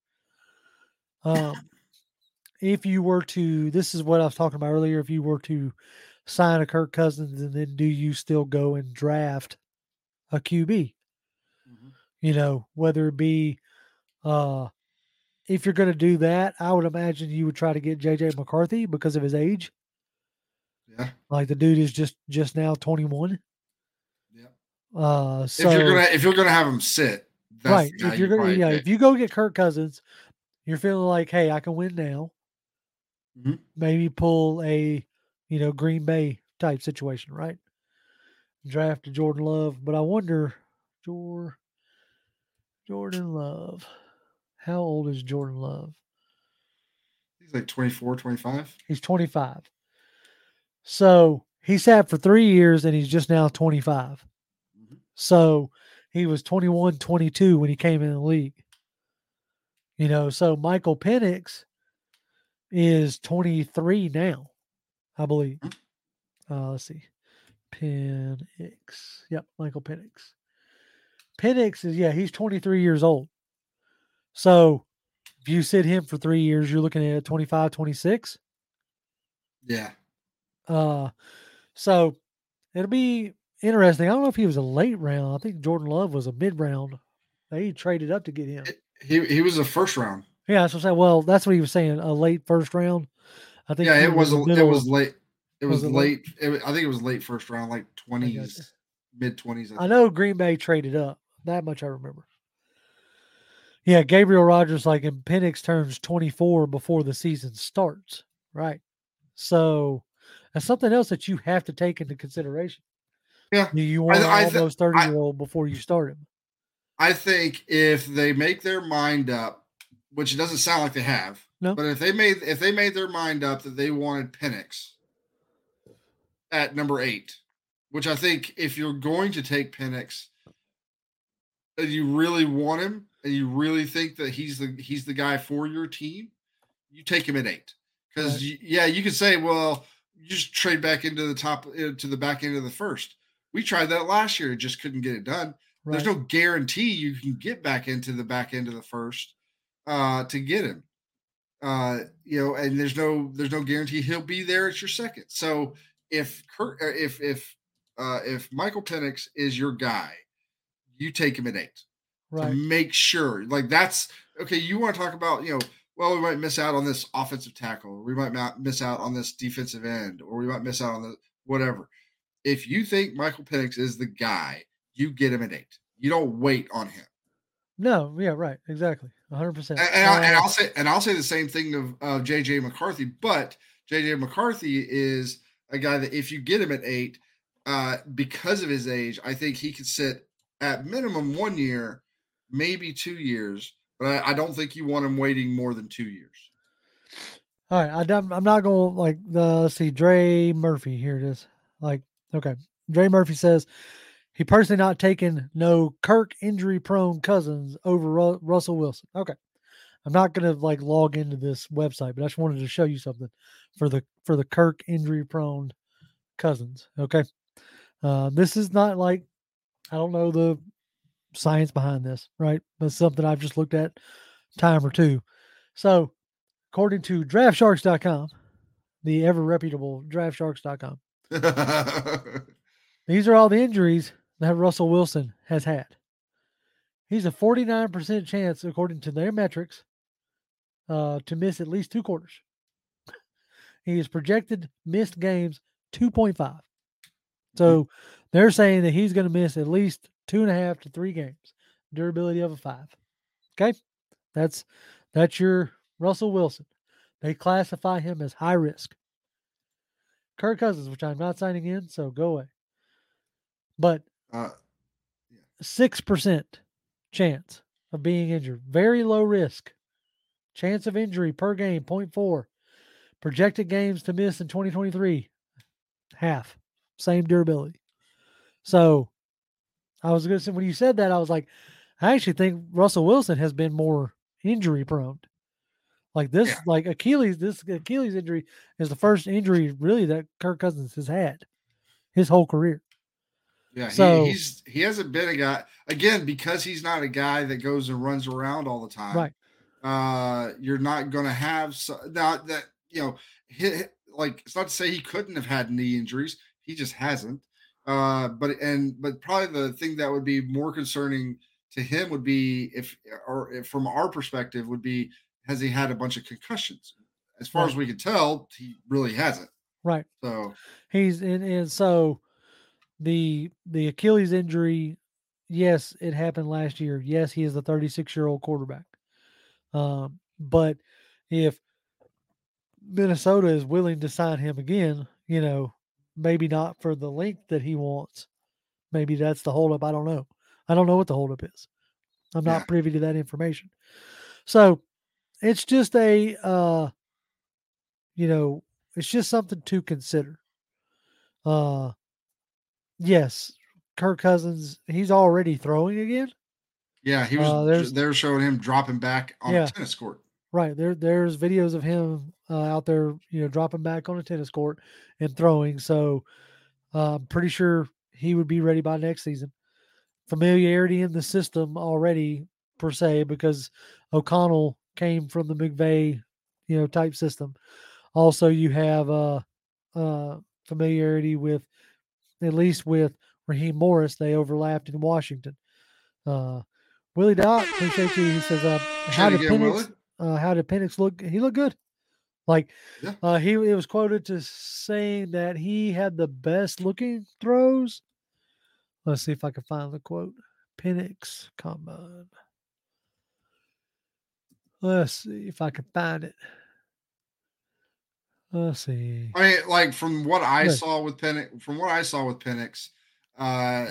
If you were to, this is what I was talking about earlier, if you were to sign a Kirk Cousins, and then do you still go and draft a QB? Mm-hmm. Whether it be, if you're going to do that, I would imagine you would try to get JJ McCarthy because of his age. Yeah. Like the dude is just now 21. Yeah. So if you're gonna have him sit, that's right. If you're going to, if you go get Kirk Cousins, you're feeling like, hey, I can win now. Mm-hmm. Maybe pull a, Green Bay type situation, right? Draft Jordan Love, but I wonder, Jordan Love, how old is Jordan Love? He's like 24, 25. He's 25. So he sat for 3 years and he's just now 25. Mm-hmm. So he was 21, 22 when he came in the league. So Michael Penix is 23 now, I believe. Let's see. Penix. Yep, Michael Penix. Penix is, he's 23 years old. So if you sit him for 3 years, you're looking at 25, 26. Yeah. So it'll be interesting. I don't know if he was a late round. I think Jordan Love was a mid-round. They traded up to get him. He was a first round. Yeah, that's what I'm saying. Well, that's what he was saying. A late first round. I think it was late. It was late. I think it was late first round, like 20s, mid-20s. I know Green Bay traded up. That much I remember. Yeah, Gabriel Rogers, like in Penix, turns 24 before the season starts, right? So that's something else that you have to take into consideration. Yeah. Do you want an almost 30-year-old before you start him? I think if they make their mind up, which it doesn't sound like they have, no. But if they made their mind up that they wanted Penix at number 8, which I think if you're going to take Penix and you really want him and you really think that he's the guy for your team, you take him at 8. Because you could say, well, you just trade back into the top to the back end of the first. We tried that last year, just couldn't get it done. Right. There's no guarantee you can get back into the back end of the first to get him. And there's no guarantee he'll be there at your second. So if Michael Penix is your guy, you take him at 8 to make sure. Like that's okay. You want to talk about well, we might miss out on this offensive tackle, or we might miss out on this defensive end, or we might miss out on the whatever. If you think Michael Penix is the guy, you get him at 8. You don't wait on him. No, yeah, right, exactly, 100%. And I'll say the same thing of JJ McCarthy, but JJ McCarthy is a guy that if you get him at 8, because of his age, I think he could sit at minimum 1 year, maybe 2 years, but I don't think you want him waiting more than 2 years. All right, I'm not going like let's see, Dre Murphy. Here it is. Like, okay, Dre Murphy says he personally not taking no Kirk injury-prone Cousins over Russell Wilson. Okay, I'm not going to like log into this website, but I just wanted to show you something for the Kirk injury-prone Cousins. Okay, this is not like I don't know the science behind this, right? But it's something I've just looked at time or two. So, according to DraftSharks.com, the ever reputable DraftSharks.com, these are all the injuries that Russell Wilson has had. He's a 49% chance, according to their metrics, to miss at least 2 quarters. He is projected missed games 2.5. So they're saying that he's going to miss at least 2.5 to 3 games. Durability of a 5. Okay, that's your Russell Wilson. They classify him as high risk. Kirk Cousins, which I'm not signing in, so go away. But 6% chance of being injured. Very low risk. Chance of injury per game, 0.4. Projected games to miss in 2023, half. Same durability. So I was going to say, when you said that, I was like, I actually think Russell Wilson has been more injury prone. Like this, like this Achilles injury is the first injury really that Kirk Cousins has had his whole career. Yeah, so, he hasn't been a guy, again, because he's not a guy that goes and runs around all the time. Right. You're not going to have now that, like, it's not to say he couldn't have had knee injuries. He just hasn't. But probably the thing that would be more concerning to him would be if from our perspective would be, has he had a bunch of concussions? As far as we can tell, he really hasn't. Right. So he's in, and so the Achilles injury, yes, it happened last year. Yes, he is a 36-year-old quarterback. But if Minnesota is willing to sign him again, maybe not for the length that he wants. Maybe that's the holdup. I don't know. I don't know what the holdup is. I'm not privy to that information. So it's just it's just something to consider. Yes, Kirk Cousins, he's already throwing again. Yeah, he was. They're showing him dropping back on a tennis court. Right. There's videos of him out there, dropping back on a tennis court and throwing. So I'm pretty sure he would be ready by next season. Familiarity in the system already, per se, because O'Connell came from the McVay, type system. Also, you have familiarity with, at least with Raheem Morris. They overlapped in Washington. Willie Doc, appreciate you. He says, how did Penix look? He looked good. Like, Yeah. he was quoted to saying that he had the best looking throws. Let's see if I can find the quote. Penix Combine. Let's see if I can find it. Let's see. I mean, like from what I Good. saw with Penix, uh,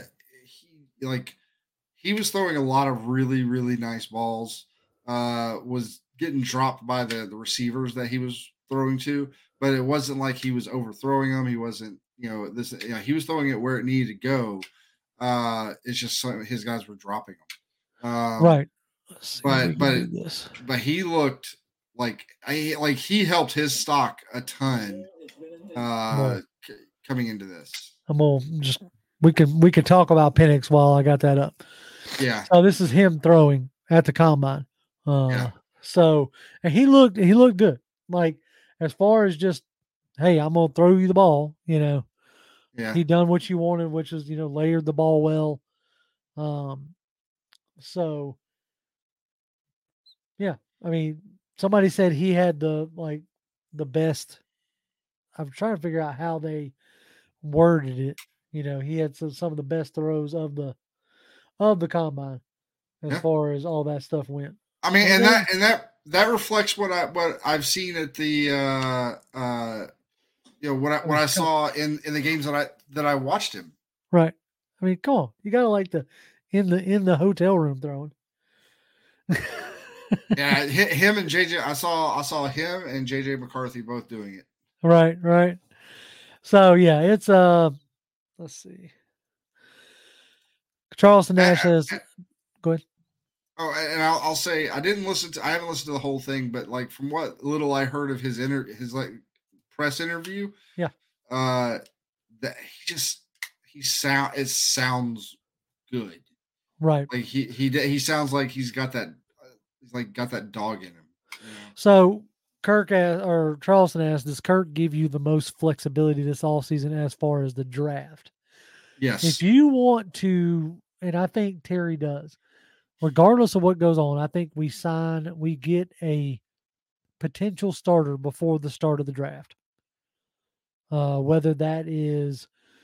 he was throwing a lot of really, really nice balls. Was getting dropped by the receivers that he was throwing to, but it wasn't like he was overthrowing them. He wasn't, he was throwing it where it needed to go. It's just his guys were dropping them. Right. Let's see if we But can do this. but he looked like he helped his stock a ton Right. coming into this. I'm gonna just we can talk about Penix while I got that up. Yeah. So this is him throwing at the combine. Yeah. So and he looked good. Like as far as just, hey, I'm gonna throw you the ball, Yeah. he done what you wanted, which is, layered the ball well. So yeah, I mean, somebody said he had the best. I'm trying to figure out how they worded it. He had some of the best throws of the combine as Yeah. far as all that stuff went. I mean, And then- that reflects what I've seen at the what I saw in the games that I watched him. Right. I mean, come on, you gotta like the in the hotel room throwing. Yeah, him and JJ. I saw him and JJ McCarthy both doing it. Right. So yeah, it's let's see. Charleston Nash says, go ahead. Oh, and I'll say I haven't listened to the whole thing, but like from what little I heard of his like press interview, yeah, that it sounds good, right? Like he sounds like he's got that dog in him. So Charleston asked, does Kirk give you the most flexibility this offseason as far as the draft? Yes. If you want to, and I think Terry does, regardless of what goes on, I think we get a potential starter before the start of the draft. Whether that is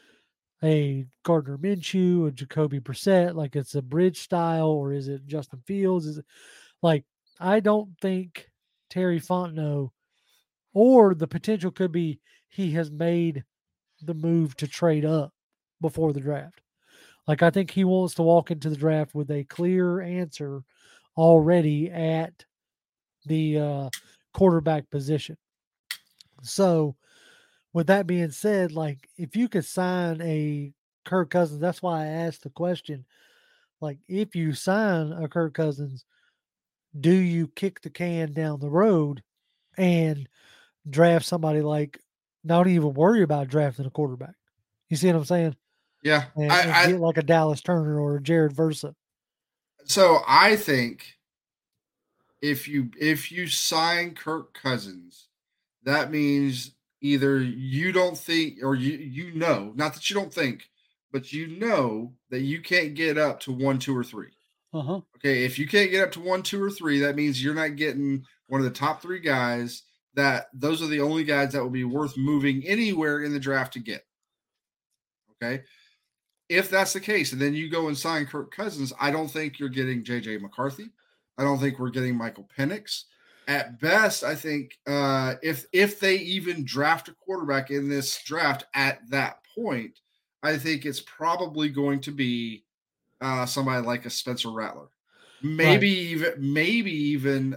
a Gardner Minshew, a Jacoby Brissett, like it's a bridge style, or is it Justin Fields? Is it like, I don't think Terry Fontenot, or the potential could be he has made the move to trade up before the draft. Like, I think he wants to walk into the draft with a clear answer already at the quarterback position. So, with that being said, like, if you could sign a Kirk Cousins, that's why I asked the question. Like, if you sign a Kirk Cousins, do you kick the can down the road and draft somebody like, not even worry about drafting a quarterback? You see what I'm saying? Yeah. And get like a Dallas Turner or a Jared Versa. So I think if you sign Kirk Cousins, that means either you don't think, or not that you don't think, but that you can't get up to 1, 2, or 3. Uh-huh. Okay, if you can't get up to 1, 2, or 3, that means you're not getting one of the top 3 guys. Those are the only guys that will be worth moving anywhere in the draft to get. Okay. If that's the case, and then you go and sign Kirk Cousins, I don't think you're getting JJ McCarthy. I don't think we're getting Michael Penix. At best, I think if they even draft a quarterback in this draft at that point, I think it's probably going to be somebody like a Spencer Rattler. Maybe even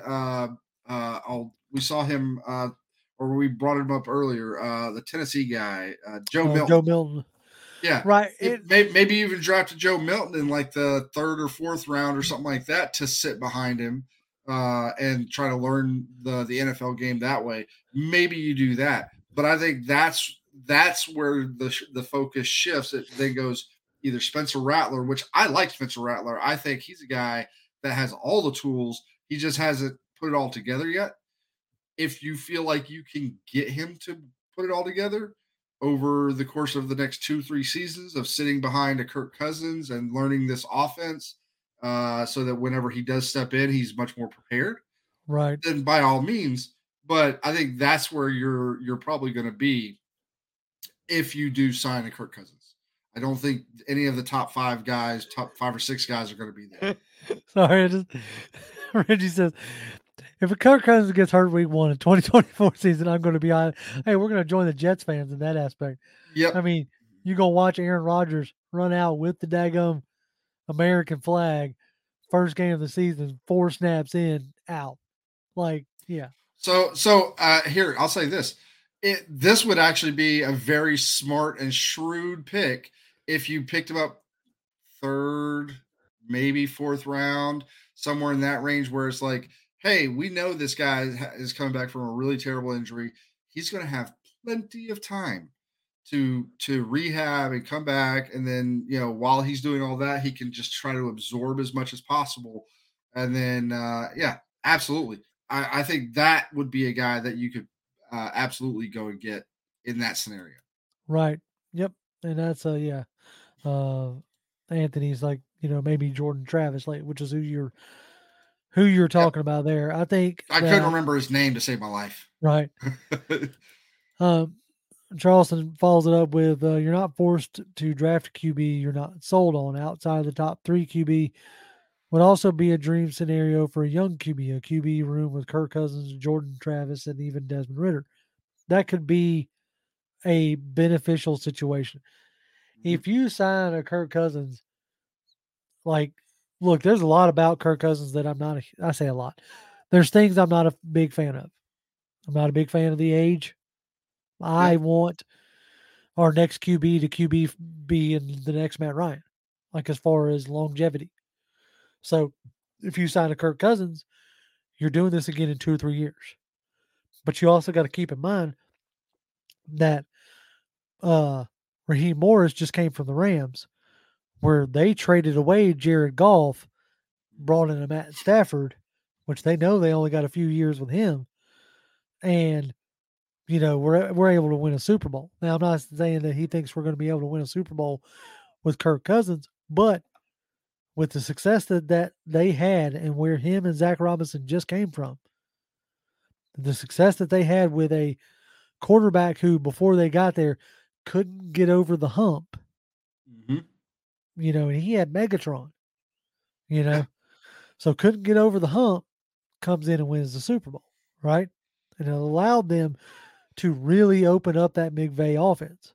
we saw him or we brought him up earlier, the Tennessee guy, Joe Milton. Joe Milton. Yeah. Right. Maybe even draft Joe Milton in like the 3rd or 4th round or something like that to sit behind him and try to learn the NFL game that way. Maybe you do that. But I think that's where the focus shifts. It then goes either Spencer Rattler, which I like Spencer Rattler. I think he's a guy that has all the tools. He just hasn't put it all together yet. If you feel like you can get him to put it all together over the course of the next 2-3 seasons of sitting behind a Kirk Cousins and learning this offense, so that whenever he does step in, he's much more prepared. Right. Then by all means. But I think that's where you're probably going to be if you do sign a Kirk Cousins. I don't think any of the top 5 guys, top 5 or 6 guys are going to be there. Sorry, Reggie says, if a Kirk Cousins gets hurt week 1 in 2024 season, I'm going to be on. Hey, we're going to join the Jets fans in that aspect. Yep. I mean, you're going to watch Aaron Rodgers run out with the daggum American flag, first game of the season, 4 snaps in, out. Like, yeah. So here, I'll say this. This would actually be a very smart and shrewd pick if you picked him up 3rd, maybe 4th round, somewhere in that range where it's like, hey, we know this guy is coming back from a really terrible injury. He's going to have plenty of time to rehab and come back. And then, while he's doing all that, he can just try to absorb as much as possible. And then, yeah, absolutely. I think that would be a guy that you could absolutely go and get in that scenario. Right. Yep. And that's yeah. Anthony's like, maybe Jordan Travis, like, which is who you're talking about there. I think I couldn't remember his name to save my life. Right. Charleston follows it up with you're not forced to draft a QB you're not sold on. Outside of the top 3 QB would also be a dream scenario for a young QB, a QB room with Kirk Cousins, Jordan Travis, and even Desmond Ridder. That could be a beneficial situation. If you sign a Kirk Cousins, like, look, there's a lot about Kirk Cousins that I say a lot. There's things I'm not a big fan of. I'm not a big fan of the age. I want our next QB to QB be in the next Matt Ryan, like as far as longevity. So if you sign a Kirk Cousins, you're doing this again in 2 or 3 years. But you also got to keep in mind that Raheem Morris just came from the Rams, where they traded away Jared Goff, brought in a Matt Stafford, which they know they only got a few years with him. And we're able to win a Super Bowl. Now, I'm not saying that he thinks we're going to be able to win a Super Bowl with Kirk Cousins, but with the success that they had and where him and Zach Robinson just came from, the success that they had with a quarterback who, before they got there, couldn't get over the hump, and he had Megatron, so couldn't get over the hump, comes in and wins the Super Bowl, right? And it allowed them to really open up that McVay offense.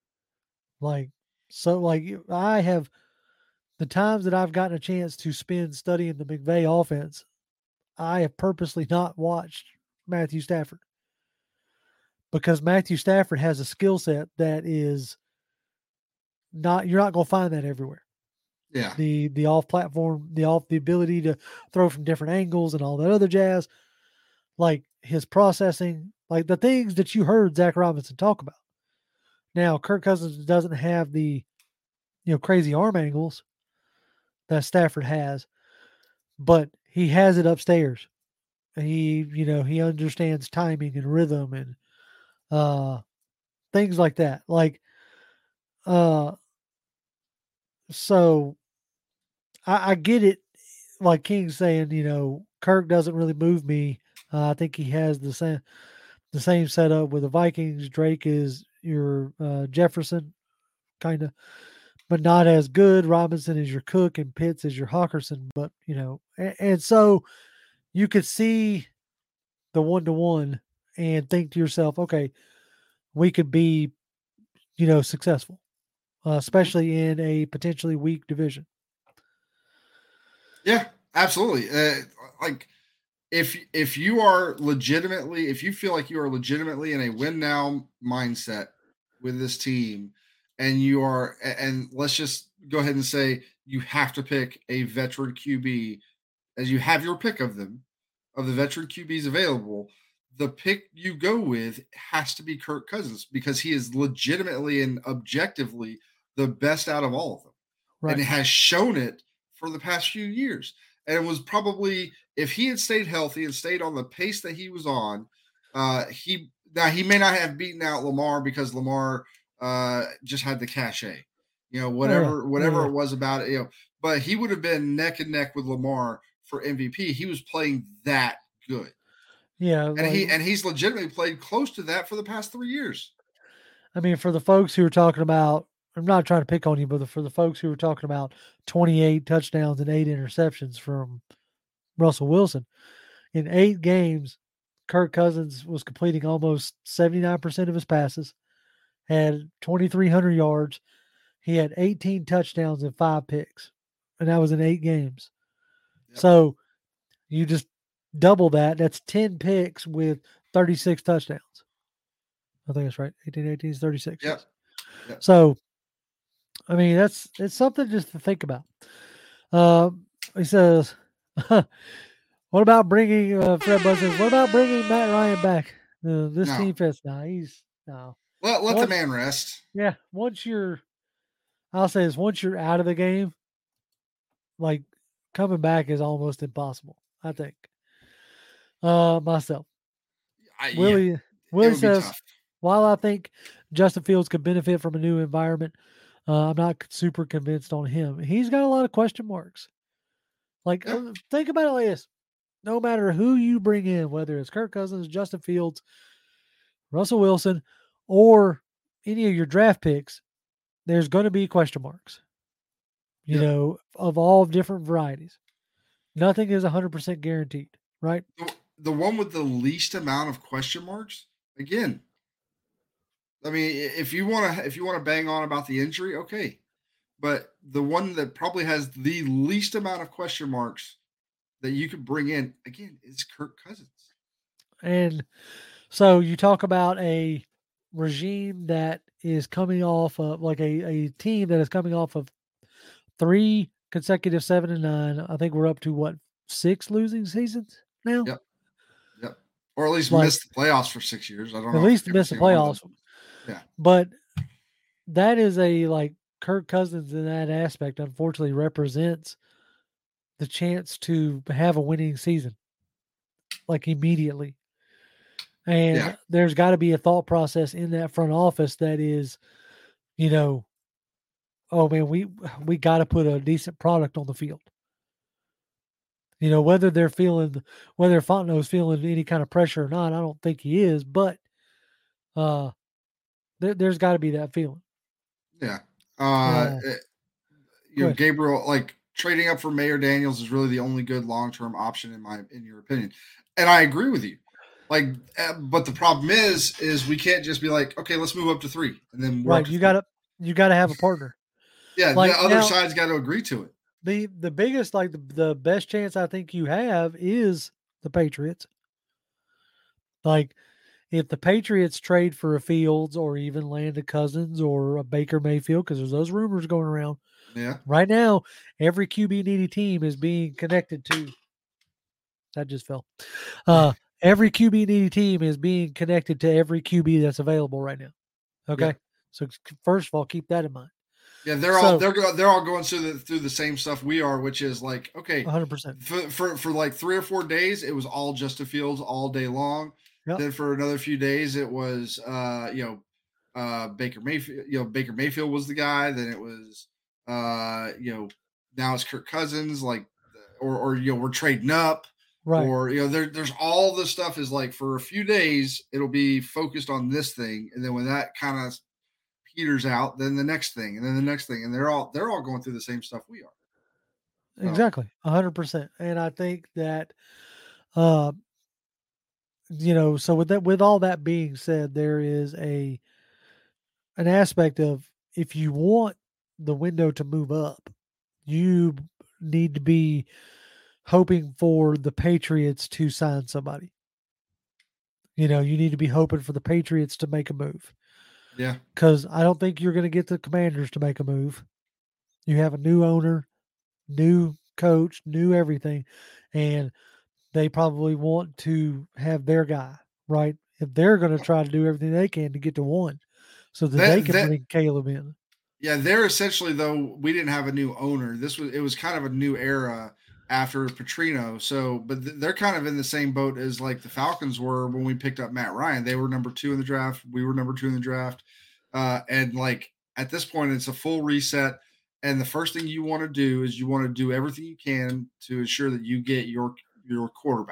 I have, the times that I've gotten a chance to spend studying the McVay offense, I have purposely not watched Matthew Stafford, because Matthew Stafford has a skill set that is you're not going to find that everywhere. Yeah. The off platform, the ability to throw from different angles and all that other jazz, like his processing, like the things that you heard Zach Robinson talk about. Now, Kirk Cousins doesn't have the, crazy arm angles that Stafford has, but he has it upstairs. He understands timing and rhythm and things like that. So I get it. Like King's saying, Kirk doesn't really move me. I think he has the same setup with the Vikings. Drake is your Jefferson, kind of, but not as good. Robinson is your Cook, and Pitts is your Hawkinson. But and so you could see the 1-to-1 and think to yourself, okay, we could be, successful, especially in a potentially weak division. Yeah, absolutely. If you are legitimately, if you feel like you are legitimately in a win now mindset with this team, and let's just go ahead and say you have to pick a veteran QB, as you have your pick of the veteran QBs available, the pick you go with has to be Kirk Cousins, because he is legitimately and objectively the best out of all of them. Right. And it has shown it for the past few years. And it was probably, if he had stayed healthy and stayed on the pace that he was on, he may not have beaten out Lamar, because Lamar just had the cachet, whatever it was about it, but he would have been neck and neck with Lamar for MVP. He was playing that good. Yeah, and he's legitimately played close to that for the past 3 years. I mean, for the folks who are talking about, I'm not trying to pick on you, but for the folks who are talking about 28 touchdowns and 8 interceptions from Russell Wilson in 8 games, Kirk Cousins was completing almost 79% of his passes, had 2,300 yards. He had 18 touchdowns and 5 picks, and that was in 8 games. Yep. So you just double that. That's 10 picks with 36 touchdowns. I think that's right. 18 is 36. Yep. Yes. Yep. So, I mean, it's something just to think about. He says, what about bringing, Fred Buzz says, what about bringing Matt Ryan back? This No. team fits. No. Let the man rest. Yeah. I'll say this, once you're out of the game, like coming back is almost impossible, I think. Myself. Willie says, while I think Justin Fields could benefit from a new environment, I'm not super convinced on him. He's got a lot of question marks. Like, think about it like this. No matter who you bring in, whether it's Kirk Cousins, Justin Fields, Russell Wilson, or any of your draft picks, there's going to be question marks, you know, of all different varieties. Nothing is 100% guaranteed, right? The one with the least amount of question marks, again, I mean, if you want to bang on about the injury, okay. But the one that probably has the least amount of question marks that you could bring in, again, is Kirk Cousins. And so you talk about a regime that is coming off of, like, a team that is coming off of 3 consecutive 7-9. I think we're up to what, 6 losing seasons now? Yep. Or at least missed the playoffs for 6 years. I don't know. At least missed the playoffs. Yeah. But that is like Kirk Cousins in that aspect, unfortunately, represents the chance to have a winning season, like, immediately. And there's got to be a thought process in that front office that is, you know, oh man, we got to put a decent product on the field. You know, whether Fontenot's feeling any kind of pressure or not, I don't think he is, but there's got to be that feeling. Yeah. Gabriel, like, trading up for Mayor Daniels is really the only good long-term option in your opinion. And I agree with you. Like, but the problem is we can't just be like, okay, let's move up to 3 and then right. You got to have a partner. Yeah, like, the other side's got to agree to it. The biggest, like, the best chance I think you have is the Patriots. Like, if the Patriots trade for a Fields or even land a Cousins or a Baker Mayfield, because there's those rumors going around. Yeah. Right now, every QB needy team is being connected to. That just fell. Every QB needy team is being connected to every QB that's available right now. Okay. Yeah. So first of all, keep that in mind. Yeah, they're all going through the same stuff we are, which is like, okay, 100%. For like 3 or 4 days, it was all Justin Fields all day long. Yep. Then for another few days, it was Baker Mayfield. Baker Mayfield was the guy. Then it was now it's Kirk Cousins. Like, or we're trading up. Right. Or there's all this stuff is like, for a few days it'll be focused on this thing, and then when that kind of peters out, then the next thing, and then the next thing, and they're all going through the same stuff we are. Exactly, 100%. And I think that, so with all that being said, there is an aspect of, if you want the window to move up, you need to be hoping for the Patriots to sign somebody. You need to be hoping for the Patriots to make a move. Yeah. Because I don't think you're going to get the Commanders to make a move. You have a new owner, new coach, new everything, and they probably want to have their guy, right? If they're going to try to do everything they can to get to 1 so that they can bring Caleb in. Yeah, they're essentially, though, we didn't have a new owner. It was kind of a new era after Petrino. So, but they're kind of in the same boat as like the Falcons were when we picked up Matt Ryan. They were number 2 in the draft. We were number 2 in the draft. And like, at this point, it's a full reset. And the first thing you want to do is you want to do everything you can to ensure that you get your quarterback.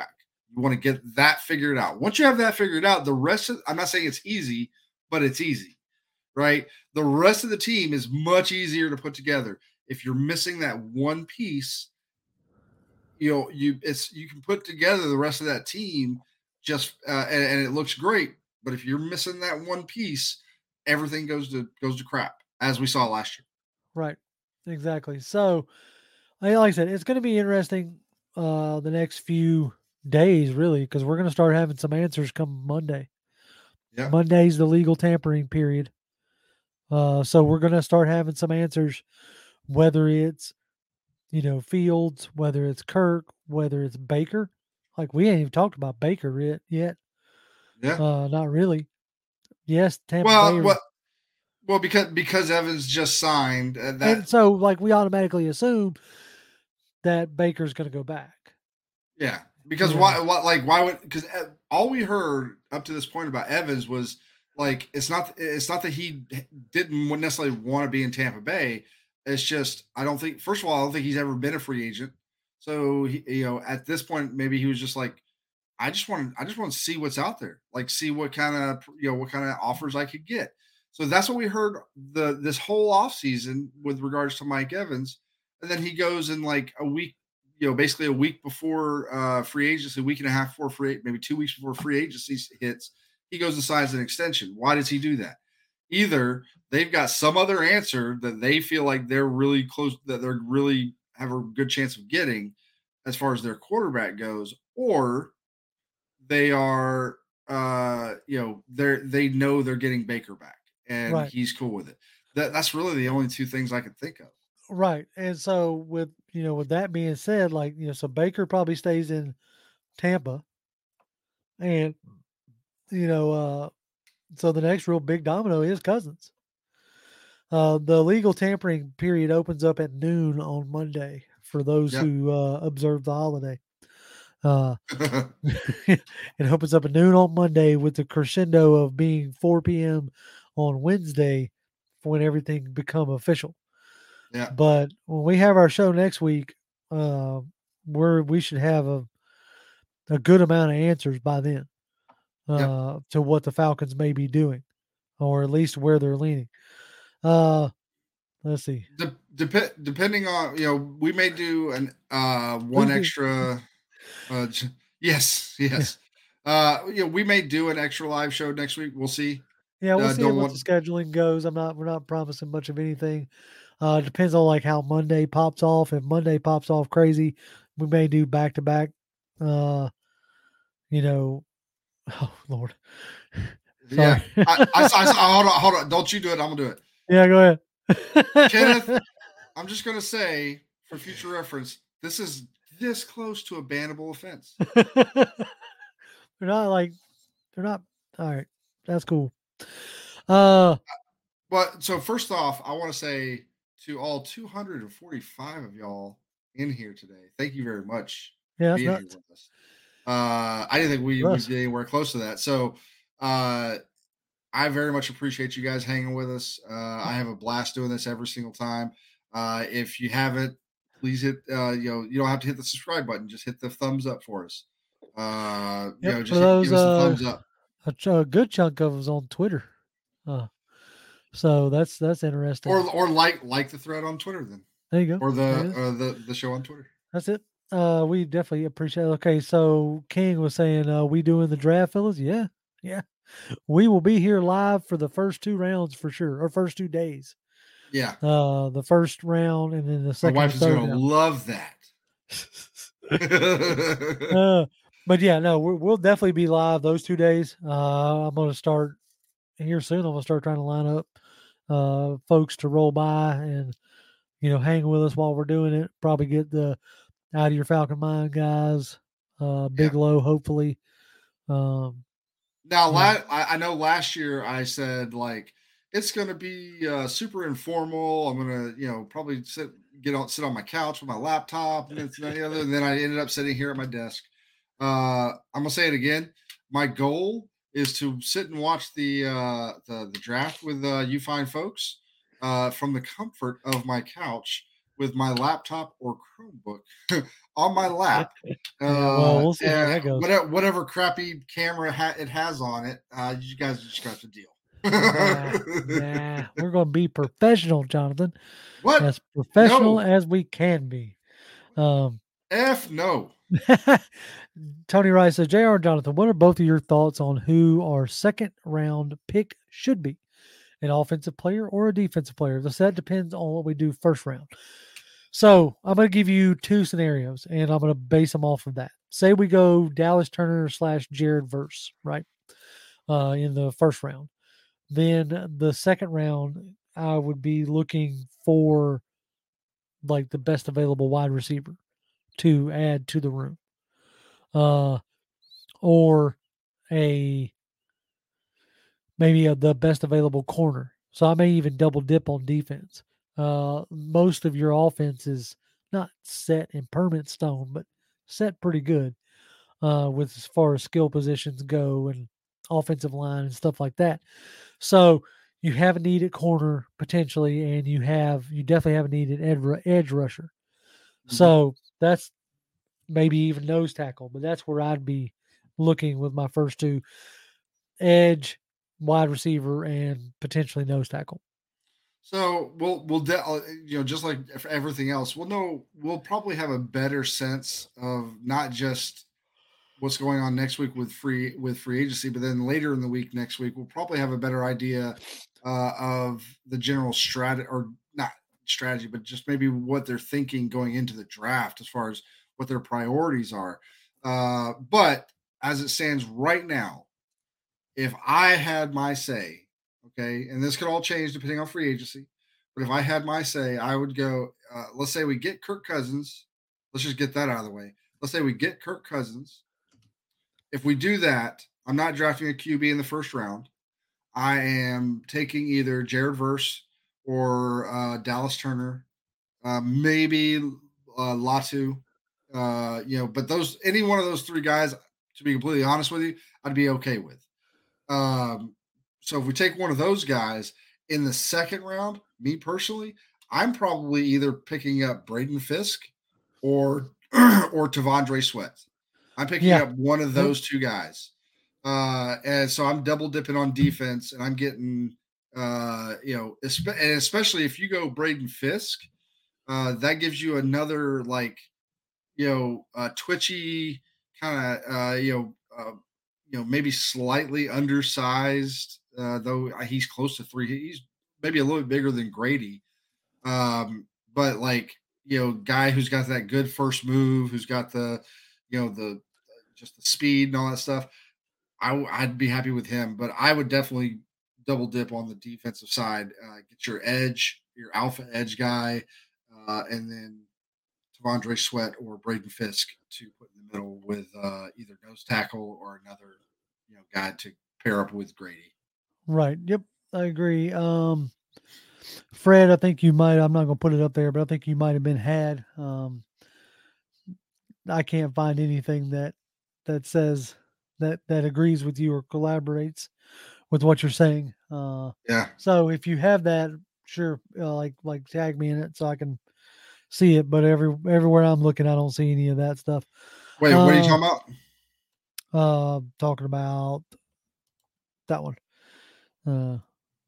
You want to get that figured out. Once you have that figured out, the rest of, I'm not saying it's easy, but it's easy, right? The rest of the team is much easier to put together. If you're missing that one piece, you can put together the rest of that team just and it looks great. But if you're missing that one piece, everything goes to crap, as we saw last year. Right. Exactly. So, like I said, it's going to be interesting the next few days, really, because we're going to start having some answers come Monday. Yeah. Monday's the legal tampering period. So we're going to start having some answers, whether it's, Fields, whether it's Kirk, whether it's Baker. Like, we ain't even talked about Baker yet. Yeah. Not really. Yes, Tampa Bay. Well, because Evans just signed that, and so like we automatically assume that Baker's going to go back. Yeah, because why would, because all we heard up to this point about Evans was like it's not that he didn't necessarily want to be in Tampa Bay. It's just I don't think he's ever been a free agent. So at this point maybe he was just like I just want to see what's out there, like see what kind of offers I could get. So that's what we heard this whole offseason with regards to Mike Evans. And then he goes in like a week, basically a week before free agency, a week and a half before maybe 2 weeks before free agency hits, he goes and signs an extension. Why does he do that? Either they've got some other answer that they feel like they're really close, that they're really have a good chance of getting as far as their quarterback goes, or they are, they know they're getting Baker back. And he's cool with it. That's really the only two things I could think of. Right. And so with that being said, like, so Baker probably stays in Tampa. And, so the next real big domino is Cousins. The legal tampering period opens up at noon on Monday for those who observe the holiday. It opens up at noon on Monday with the crescendo of being 4 p.m. on Wednesday for when everything become official. Yeah. But when we have our show next week, we should have a good amount of answers by then to what the Falcons may be doing, or at least where they're leaning. Let's see. Depending on, we may do an one extra. Yes. We may do an extra live show next week. We'll see. Yeah, we'll see what the scheduling goes. We're not promising much of anything. Depends on like how Monday pops off. If Monday pops off crazy, we may do back to back. Oh Lord. Sorry. Yeah. Hold on. Don't you do it. I'm gonna do it. Yeah, go ahead. Kenneth, I'm just gonna say for future reference, this is this close to a bannable offense. They're not all right. That's cool. But so first off, I want to say to all 245 of y'all in here today, thank you very much for being here with us. I didn't think we would be anywhere close to that. So I very much appreciate you guys hanging with us. I have a blast doing this every single time. If you haven't, please hit you don't have to hit the subscribe button, just hit the thumbs up for us. Just give us a thumbs up. A good chunk of us on Twitter. So that's interesting. Or like the thread on Twitter then. There you go. Or the show on Twitter. That's it. We definitely appreciate it. Okay, so King was saying, we doing the draft, fellas? Yeah. We will be here live for the first 2 rounds for sure, or first 2 days. Yeah. The first round and then the second. My wife is going to love that. But yeah, no, we'll definitely be live those 2 days. I'm going to start here soon. I'm going to start trying to line up folks to roll by and, hang with us while we're doing it. Probably get the Out of Your Falcon Mind guys, Big Low, hopefully. Now, I know last year I said like it's going to be super informal. I'm going to, probably sit on my couch with my laptop, and then I ended up sitting here at my desk. I'm going to say it again. My goal is to sit and watch the draft with you fine folks from the comfort of my couch with my laptop or Chromebook on my lap. Well, we'll see how that goes. Whatever crappy camera it has on it, you guys just got to deal. Nah, we're going to be professional, Jonathan. What? As professional No. as we can be. No. Tony Rice says, JR and Jonathan, what are both of your thoughts on who our second round pick should be? An offensive player or a defensive player? That depends on what we do first round. So I'm going to give you two scenarios, and I'm going to base them off of that. Say we go Dallas Turner / Jared Verse, right, in the first round. Then the second round, I would be looking for like the best available wide receiver to add to the room, or maybe the best available corner. So I may even double dip on defense. Most of your offense is not set in permanent stone, but set pretty good with as far as skill positions go and offensive line and stuff like that. So you have a need at corner potentially, and you definitely have a need at edge rusher. Mm-hmm. So that's maybe even nose tackle, but that's where I'd be looking with my first two: edge, wide receiver, and potentially nose tackle. So we'll just like for everything else, we'll probably have a better sense of not just what's going on next week with free agency, but then later in the week next week we'll probably have a better idea of the general strategy, or not strategy, but just maybe what they're thinking going into the draft as far as what their priorities are. But as it stands right now, if I had my say, okay, and this could all change depending on free agency, but if I had my say, I would go, let's say we get Kirk Cousins. Let's just get that out of the way. Let's say we get Kirk Cousins. If we do that, I'm not drafting a QB in the first round. I am taking either Jared Verse or Dallas Turner, maybe Latu. But any one of those three guys, to be completely honest with you, I'd be okay with. So if we take one of those guys in the second round, me personally, I'm probably either picking up Braden Fisk or T'Vondre Sweat. I'm picking up one of those two guys. And so I'm double dipping on defense, and I'm getting, and especially if you go Braden Fisk, that gives you another twitchy kind of, maybe slightly undersized, though he's close to 3. He's maybe a little bit bigger than Grady. But guy who's got that good first move, who's got the just the speed and all that stuff. I'd be happy with him, but I would definitely double dip on the defensive side. Get your alpha edge guy, and then T'Vondre Sweat or Braden Fisk to put in the middle with either nose tackle or another guy to pair up with Grady. Right. Yep. I agree. Fred, I think you might. I'm not going to put it up there, but I think you might have been had. I can't find anything that says that agrees with you or collaborates with what you're saying. Yeah. So if you have that, sure, like tag me in it so I can see it. But everywhere I'm looking, I don't see any of that stuff. Wait, what are you talking about? Talking about that one. It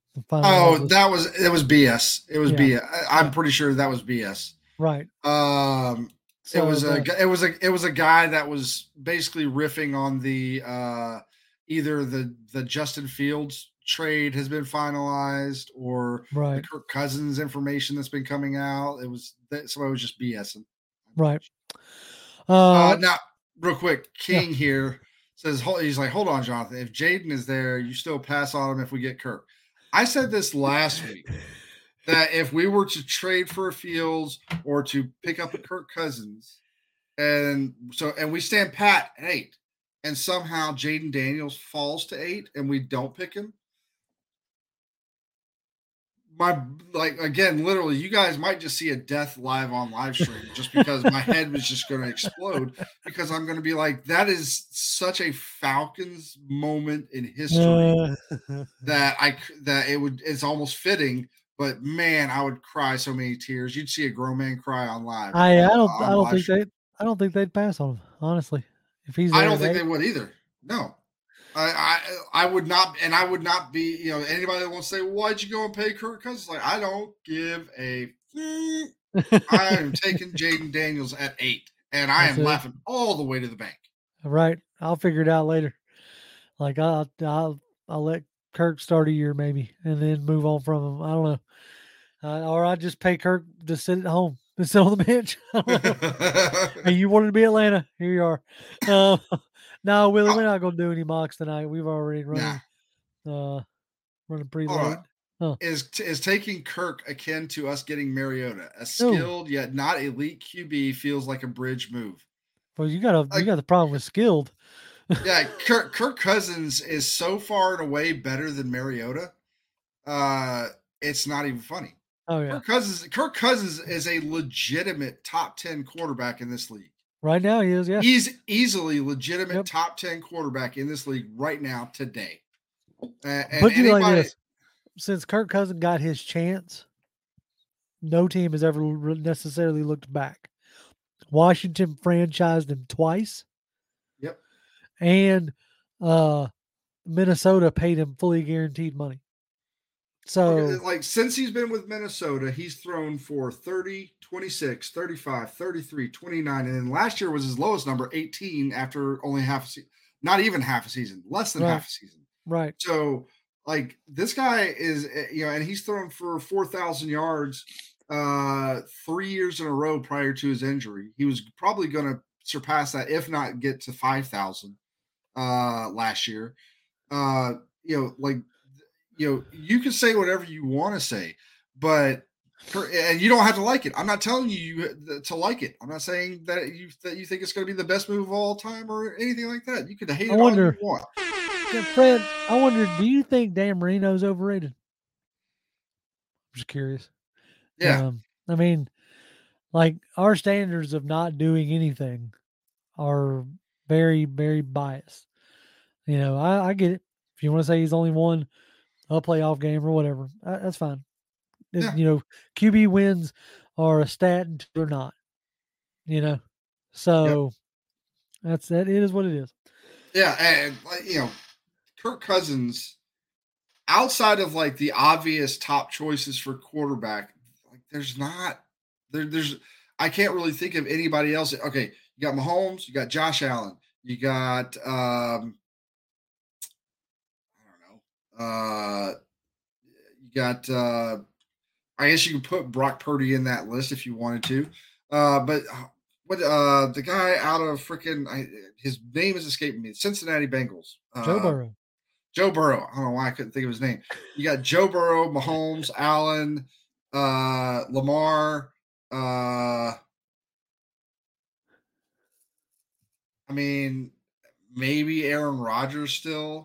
was BS. It was BS. I'm pretty sure that was BS. Right. It was a guy that was basically riffing on the either the Justin Fields trade has been finalized or the Kirk Cousins information that's been coming out. Somebody was just BSing. Right. Now, real quick, King here says he's like, hold on, Jonathan. If Jaden is there, you still pass on him if we get Kirk. I said this last week that if we were to trade for a Fields or to pick up a Kirk Cousins, and we stand pat at 8, and somehow Jaden Daniels falls to 8 and we don't pick him, literally, you guys might just see a death live on live stream just because my head was just going to explode, because I'm going to be like, that is such a Falcons moment in history it's almost fitting. But man, I would cry so many tears. You'd see a grown man cry on live. I don't think I don't think they'd pass on him, honestly. If he's I there don't at think 8. they would either. No. I would not, and I would not be, anybody that wants to say, well, why'd you go and pay Kirk Cousins? Like, I don't give a I am taking Jaden Daniels at 8, and I That's am it. laughing all the way to the bank. Right. I'll figure it out later. Like I'll let Kirk start a year maybe and then move on from him. I don't know. Or I just pay Kirk to sit at home and sit on the bench. I don't know. Hey, you wanted to be Atlanta. Here you are. No, Willie, we're not going to do any mocks tonight. We've already running pretty late. Is taking Kirk akin to us getting Mariota? A skilled yet not elite QB feels like a bridge move. Well, you got the problem with skilled. Yeah, Kirk Cousins is so far and away better than Mariota. It's not even funny. Oh yeah, Kirk Cousins is a legitimate top 10 quarterback in this league. Right now he is. Yeah, he's easily legitimate top 10 quarterback in this league right now today. But you like this, since Kirk Cousins got his chance, no team has ever necessarily looked back. Washington franchised him twice. Yep. And Minnesota paid him fully guaranteed money. So, like, since he's been with Minnesota, he's thrown for 30, 26, 35, 33, 29. And then last year was his lowest number, 18, after only half a season. Not even half a season, less than half a season. Right. So, like, this guy is, and he's thrown for 4,000 yards 3 years in a row prior to his injury. He was probably going to surpass that, if not get to 5,000 last year. You can say whatever you want to say, but and you don't have to like it. I'm not telling you to like it. I'm not saying that you think it's going to be the best move of all time or anything like that. You could hate it all you want. Fred, I wonder, do you think Dan Marino's overrated? I'm just curious. Yeah. I mean, like, our standards of not doing anything are very, very biased. I get it. If you want to say he's only won a playoff game or whatever, that's fine. Yeah. QB wins are a stat until they're not. So that it is what it is. Yeah, and Kirk Cousins, outside of like the obvious top choices for quarterback, like there's I can't really think of anybody else. Okay, you got Mahomes, you got Josh Allen, you got you got I guess you can put Brock Purdy in that list if you wanted to. But what the guy out of freaking his name is escaping me. Cincinnati Bengals. Joe Burrow. Joe Burrow. I don't know why I couldn't think of his name. You got Joe Burrow, Mahomes, Allen, Lamar. I mean, maybe Aaron Rodgers still.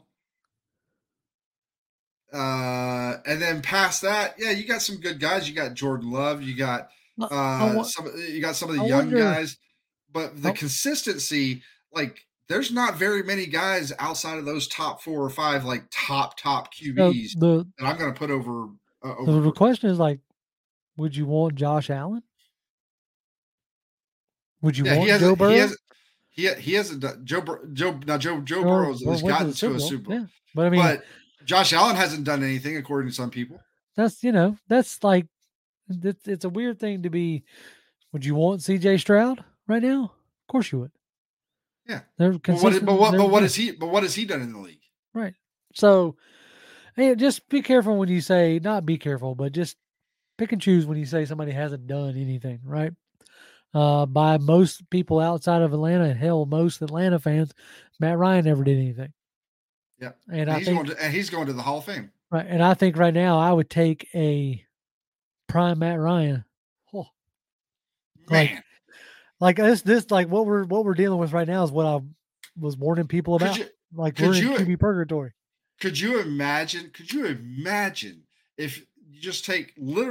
And then past that, yeah, you got some good guys. You got Jordan Love. You got some of the young guys. But the consistency, like, there's not very many guys outside of those top 4 or 5, like top QBs that I'm going to put over. The question is, like, would you want Josh Allen? Would you want Joe Burrow? He hasn't done Joe Burrow has gotten to a Super Bowl. Yeah. But I mean, Josh Allen hasn't done anything, according to some people. That's like, it's a weird thing to be. Would you want CJ Stroud right now? Of course you would. Yeah. But what has he done in the league? Right. So, hey, just be careful when you say, not be careful, but just pick and choose when you say somebody hasn't done anything, right? By most people outside of Atlanta, and hell, most Atlanta fans, Matt Ryan never did anything. Yeah. And he's going to the Hall of Fame. Right. And I think right now I would take a prime Matt Ryan. Oh, man. Like this, like what we're dealing with right now is what I was warning people about. We're in QB purgatory. Could you imagine if you just take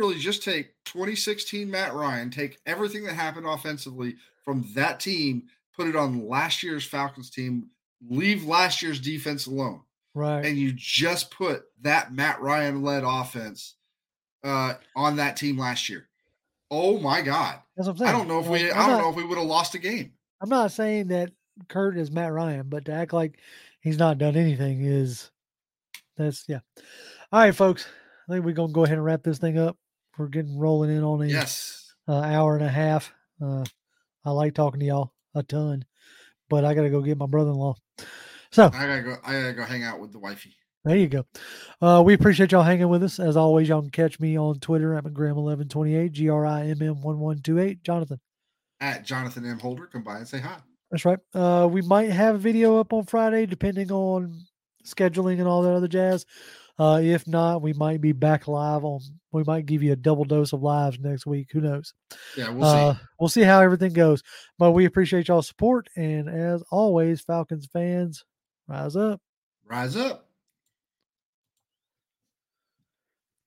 2016 Matt Ryan, take everything that happened offensively from that team, put it on last year's Falcons team, leave last year's defense alone. Right. And you just put that Matt Ryan led offense on that team last year. Oh my God. That's what I'm saying. I don't know if we would have lost a game. I'm not saying that Kurt is Matt Ryan, but to act like he's not done anything yeah. All right, folks. I think we're gonna go ahead and wrap this thing up. We're getting rolling in on a Yes. hour and a half. I like talking to y'all a ton, but I gotta go get my brother-in-law. So I gotta go hang out with the wifey. there you go. We appreciate y'all hanging with us. As always, y'all can catch me on Twitter at McGrim1128, GRIMM1128. Jonathan. At Jonathan M. Holder, come by and say hi. That's right. We might have a video up on Friday, depending on scheduling and all that other jazz. If not, we might be back live we might give you a double dose of lives next week. Who knows? Yeah, we'll see. We'll see how everything goes. But we appreciate y'all's support. And as always, Falcons fans, rise up. Rise up.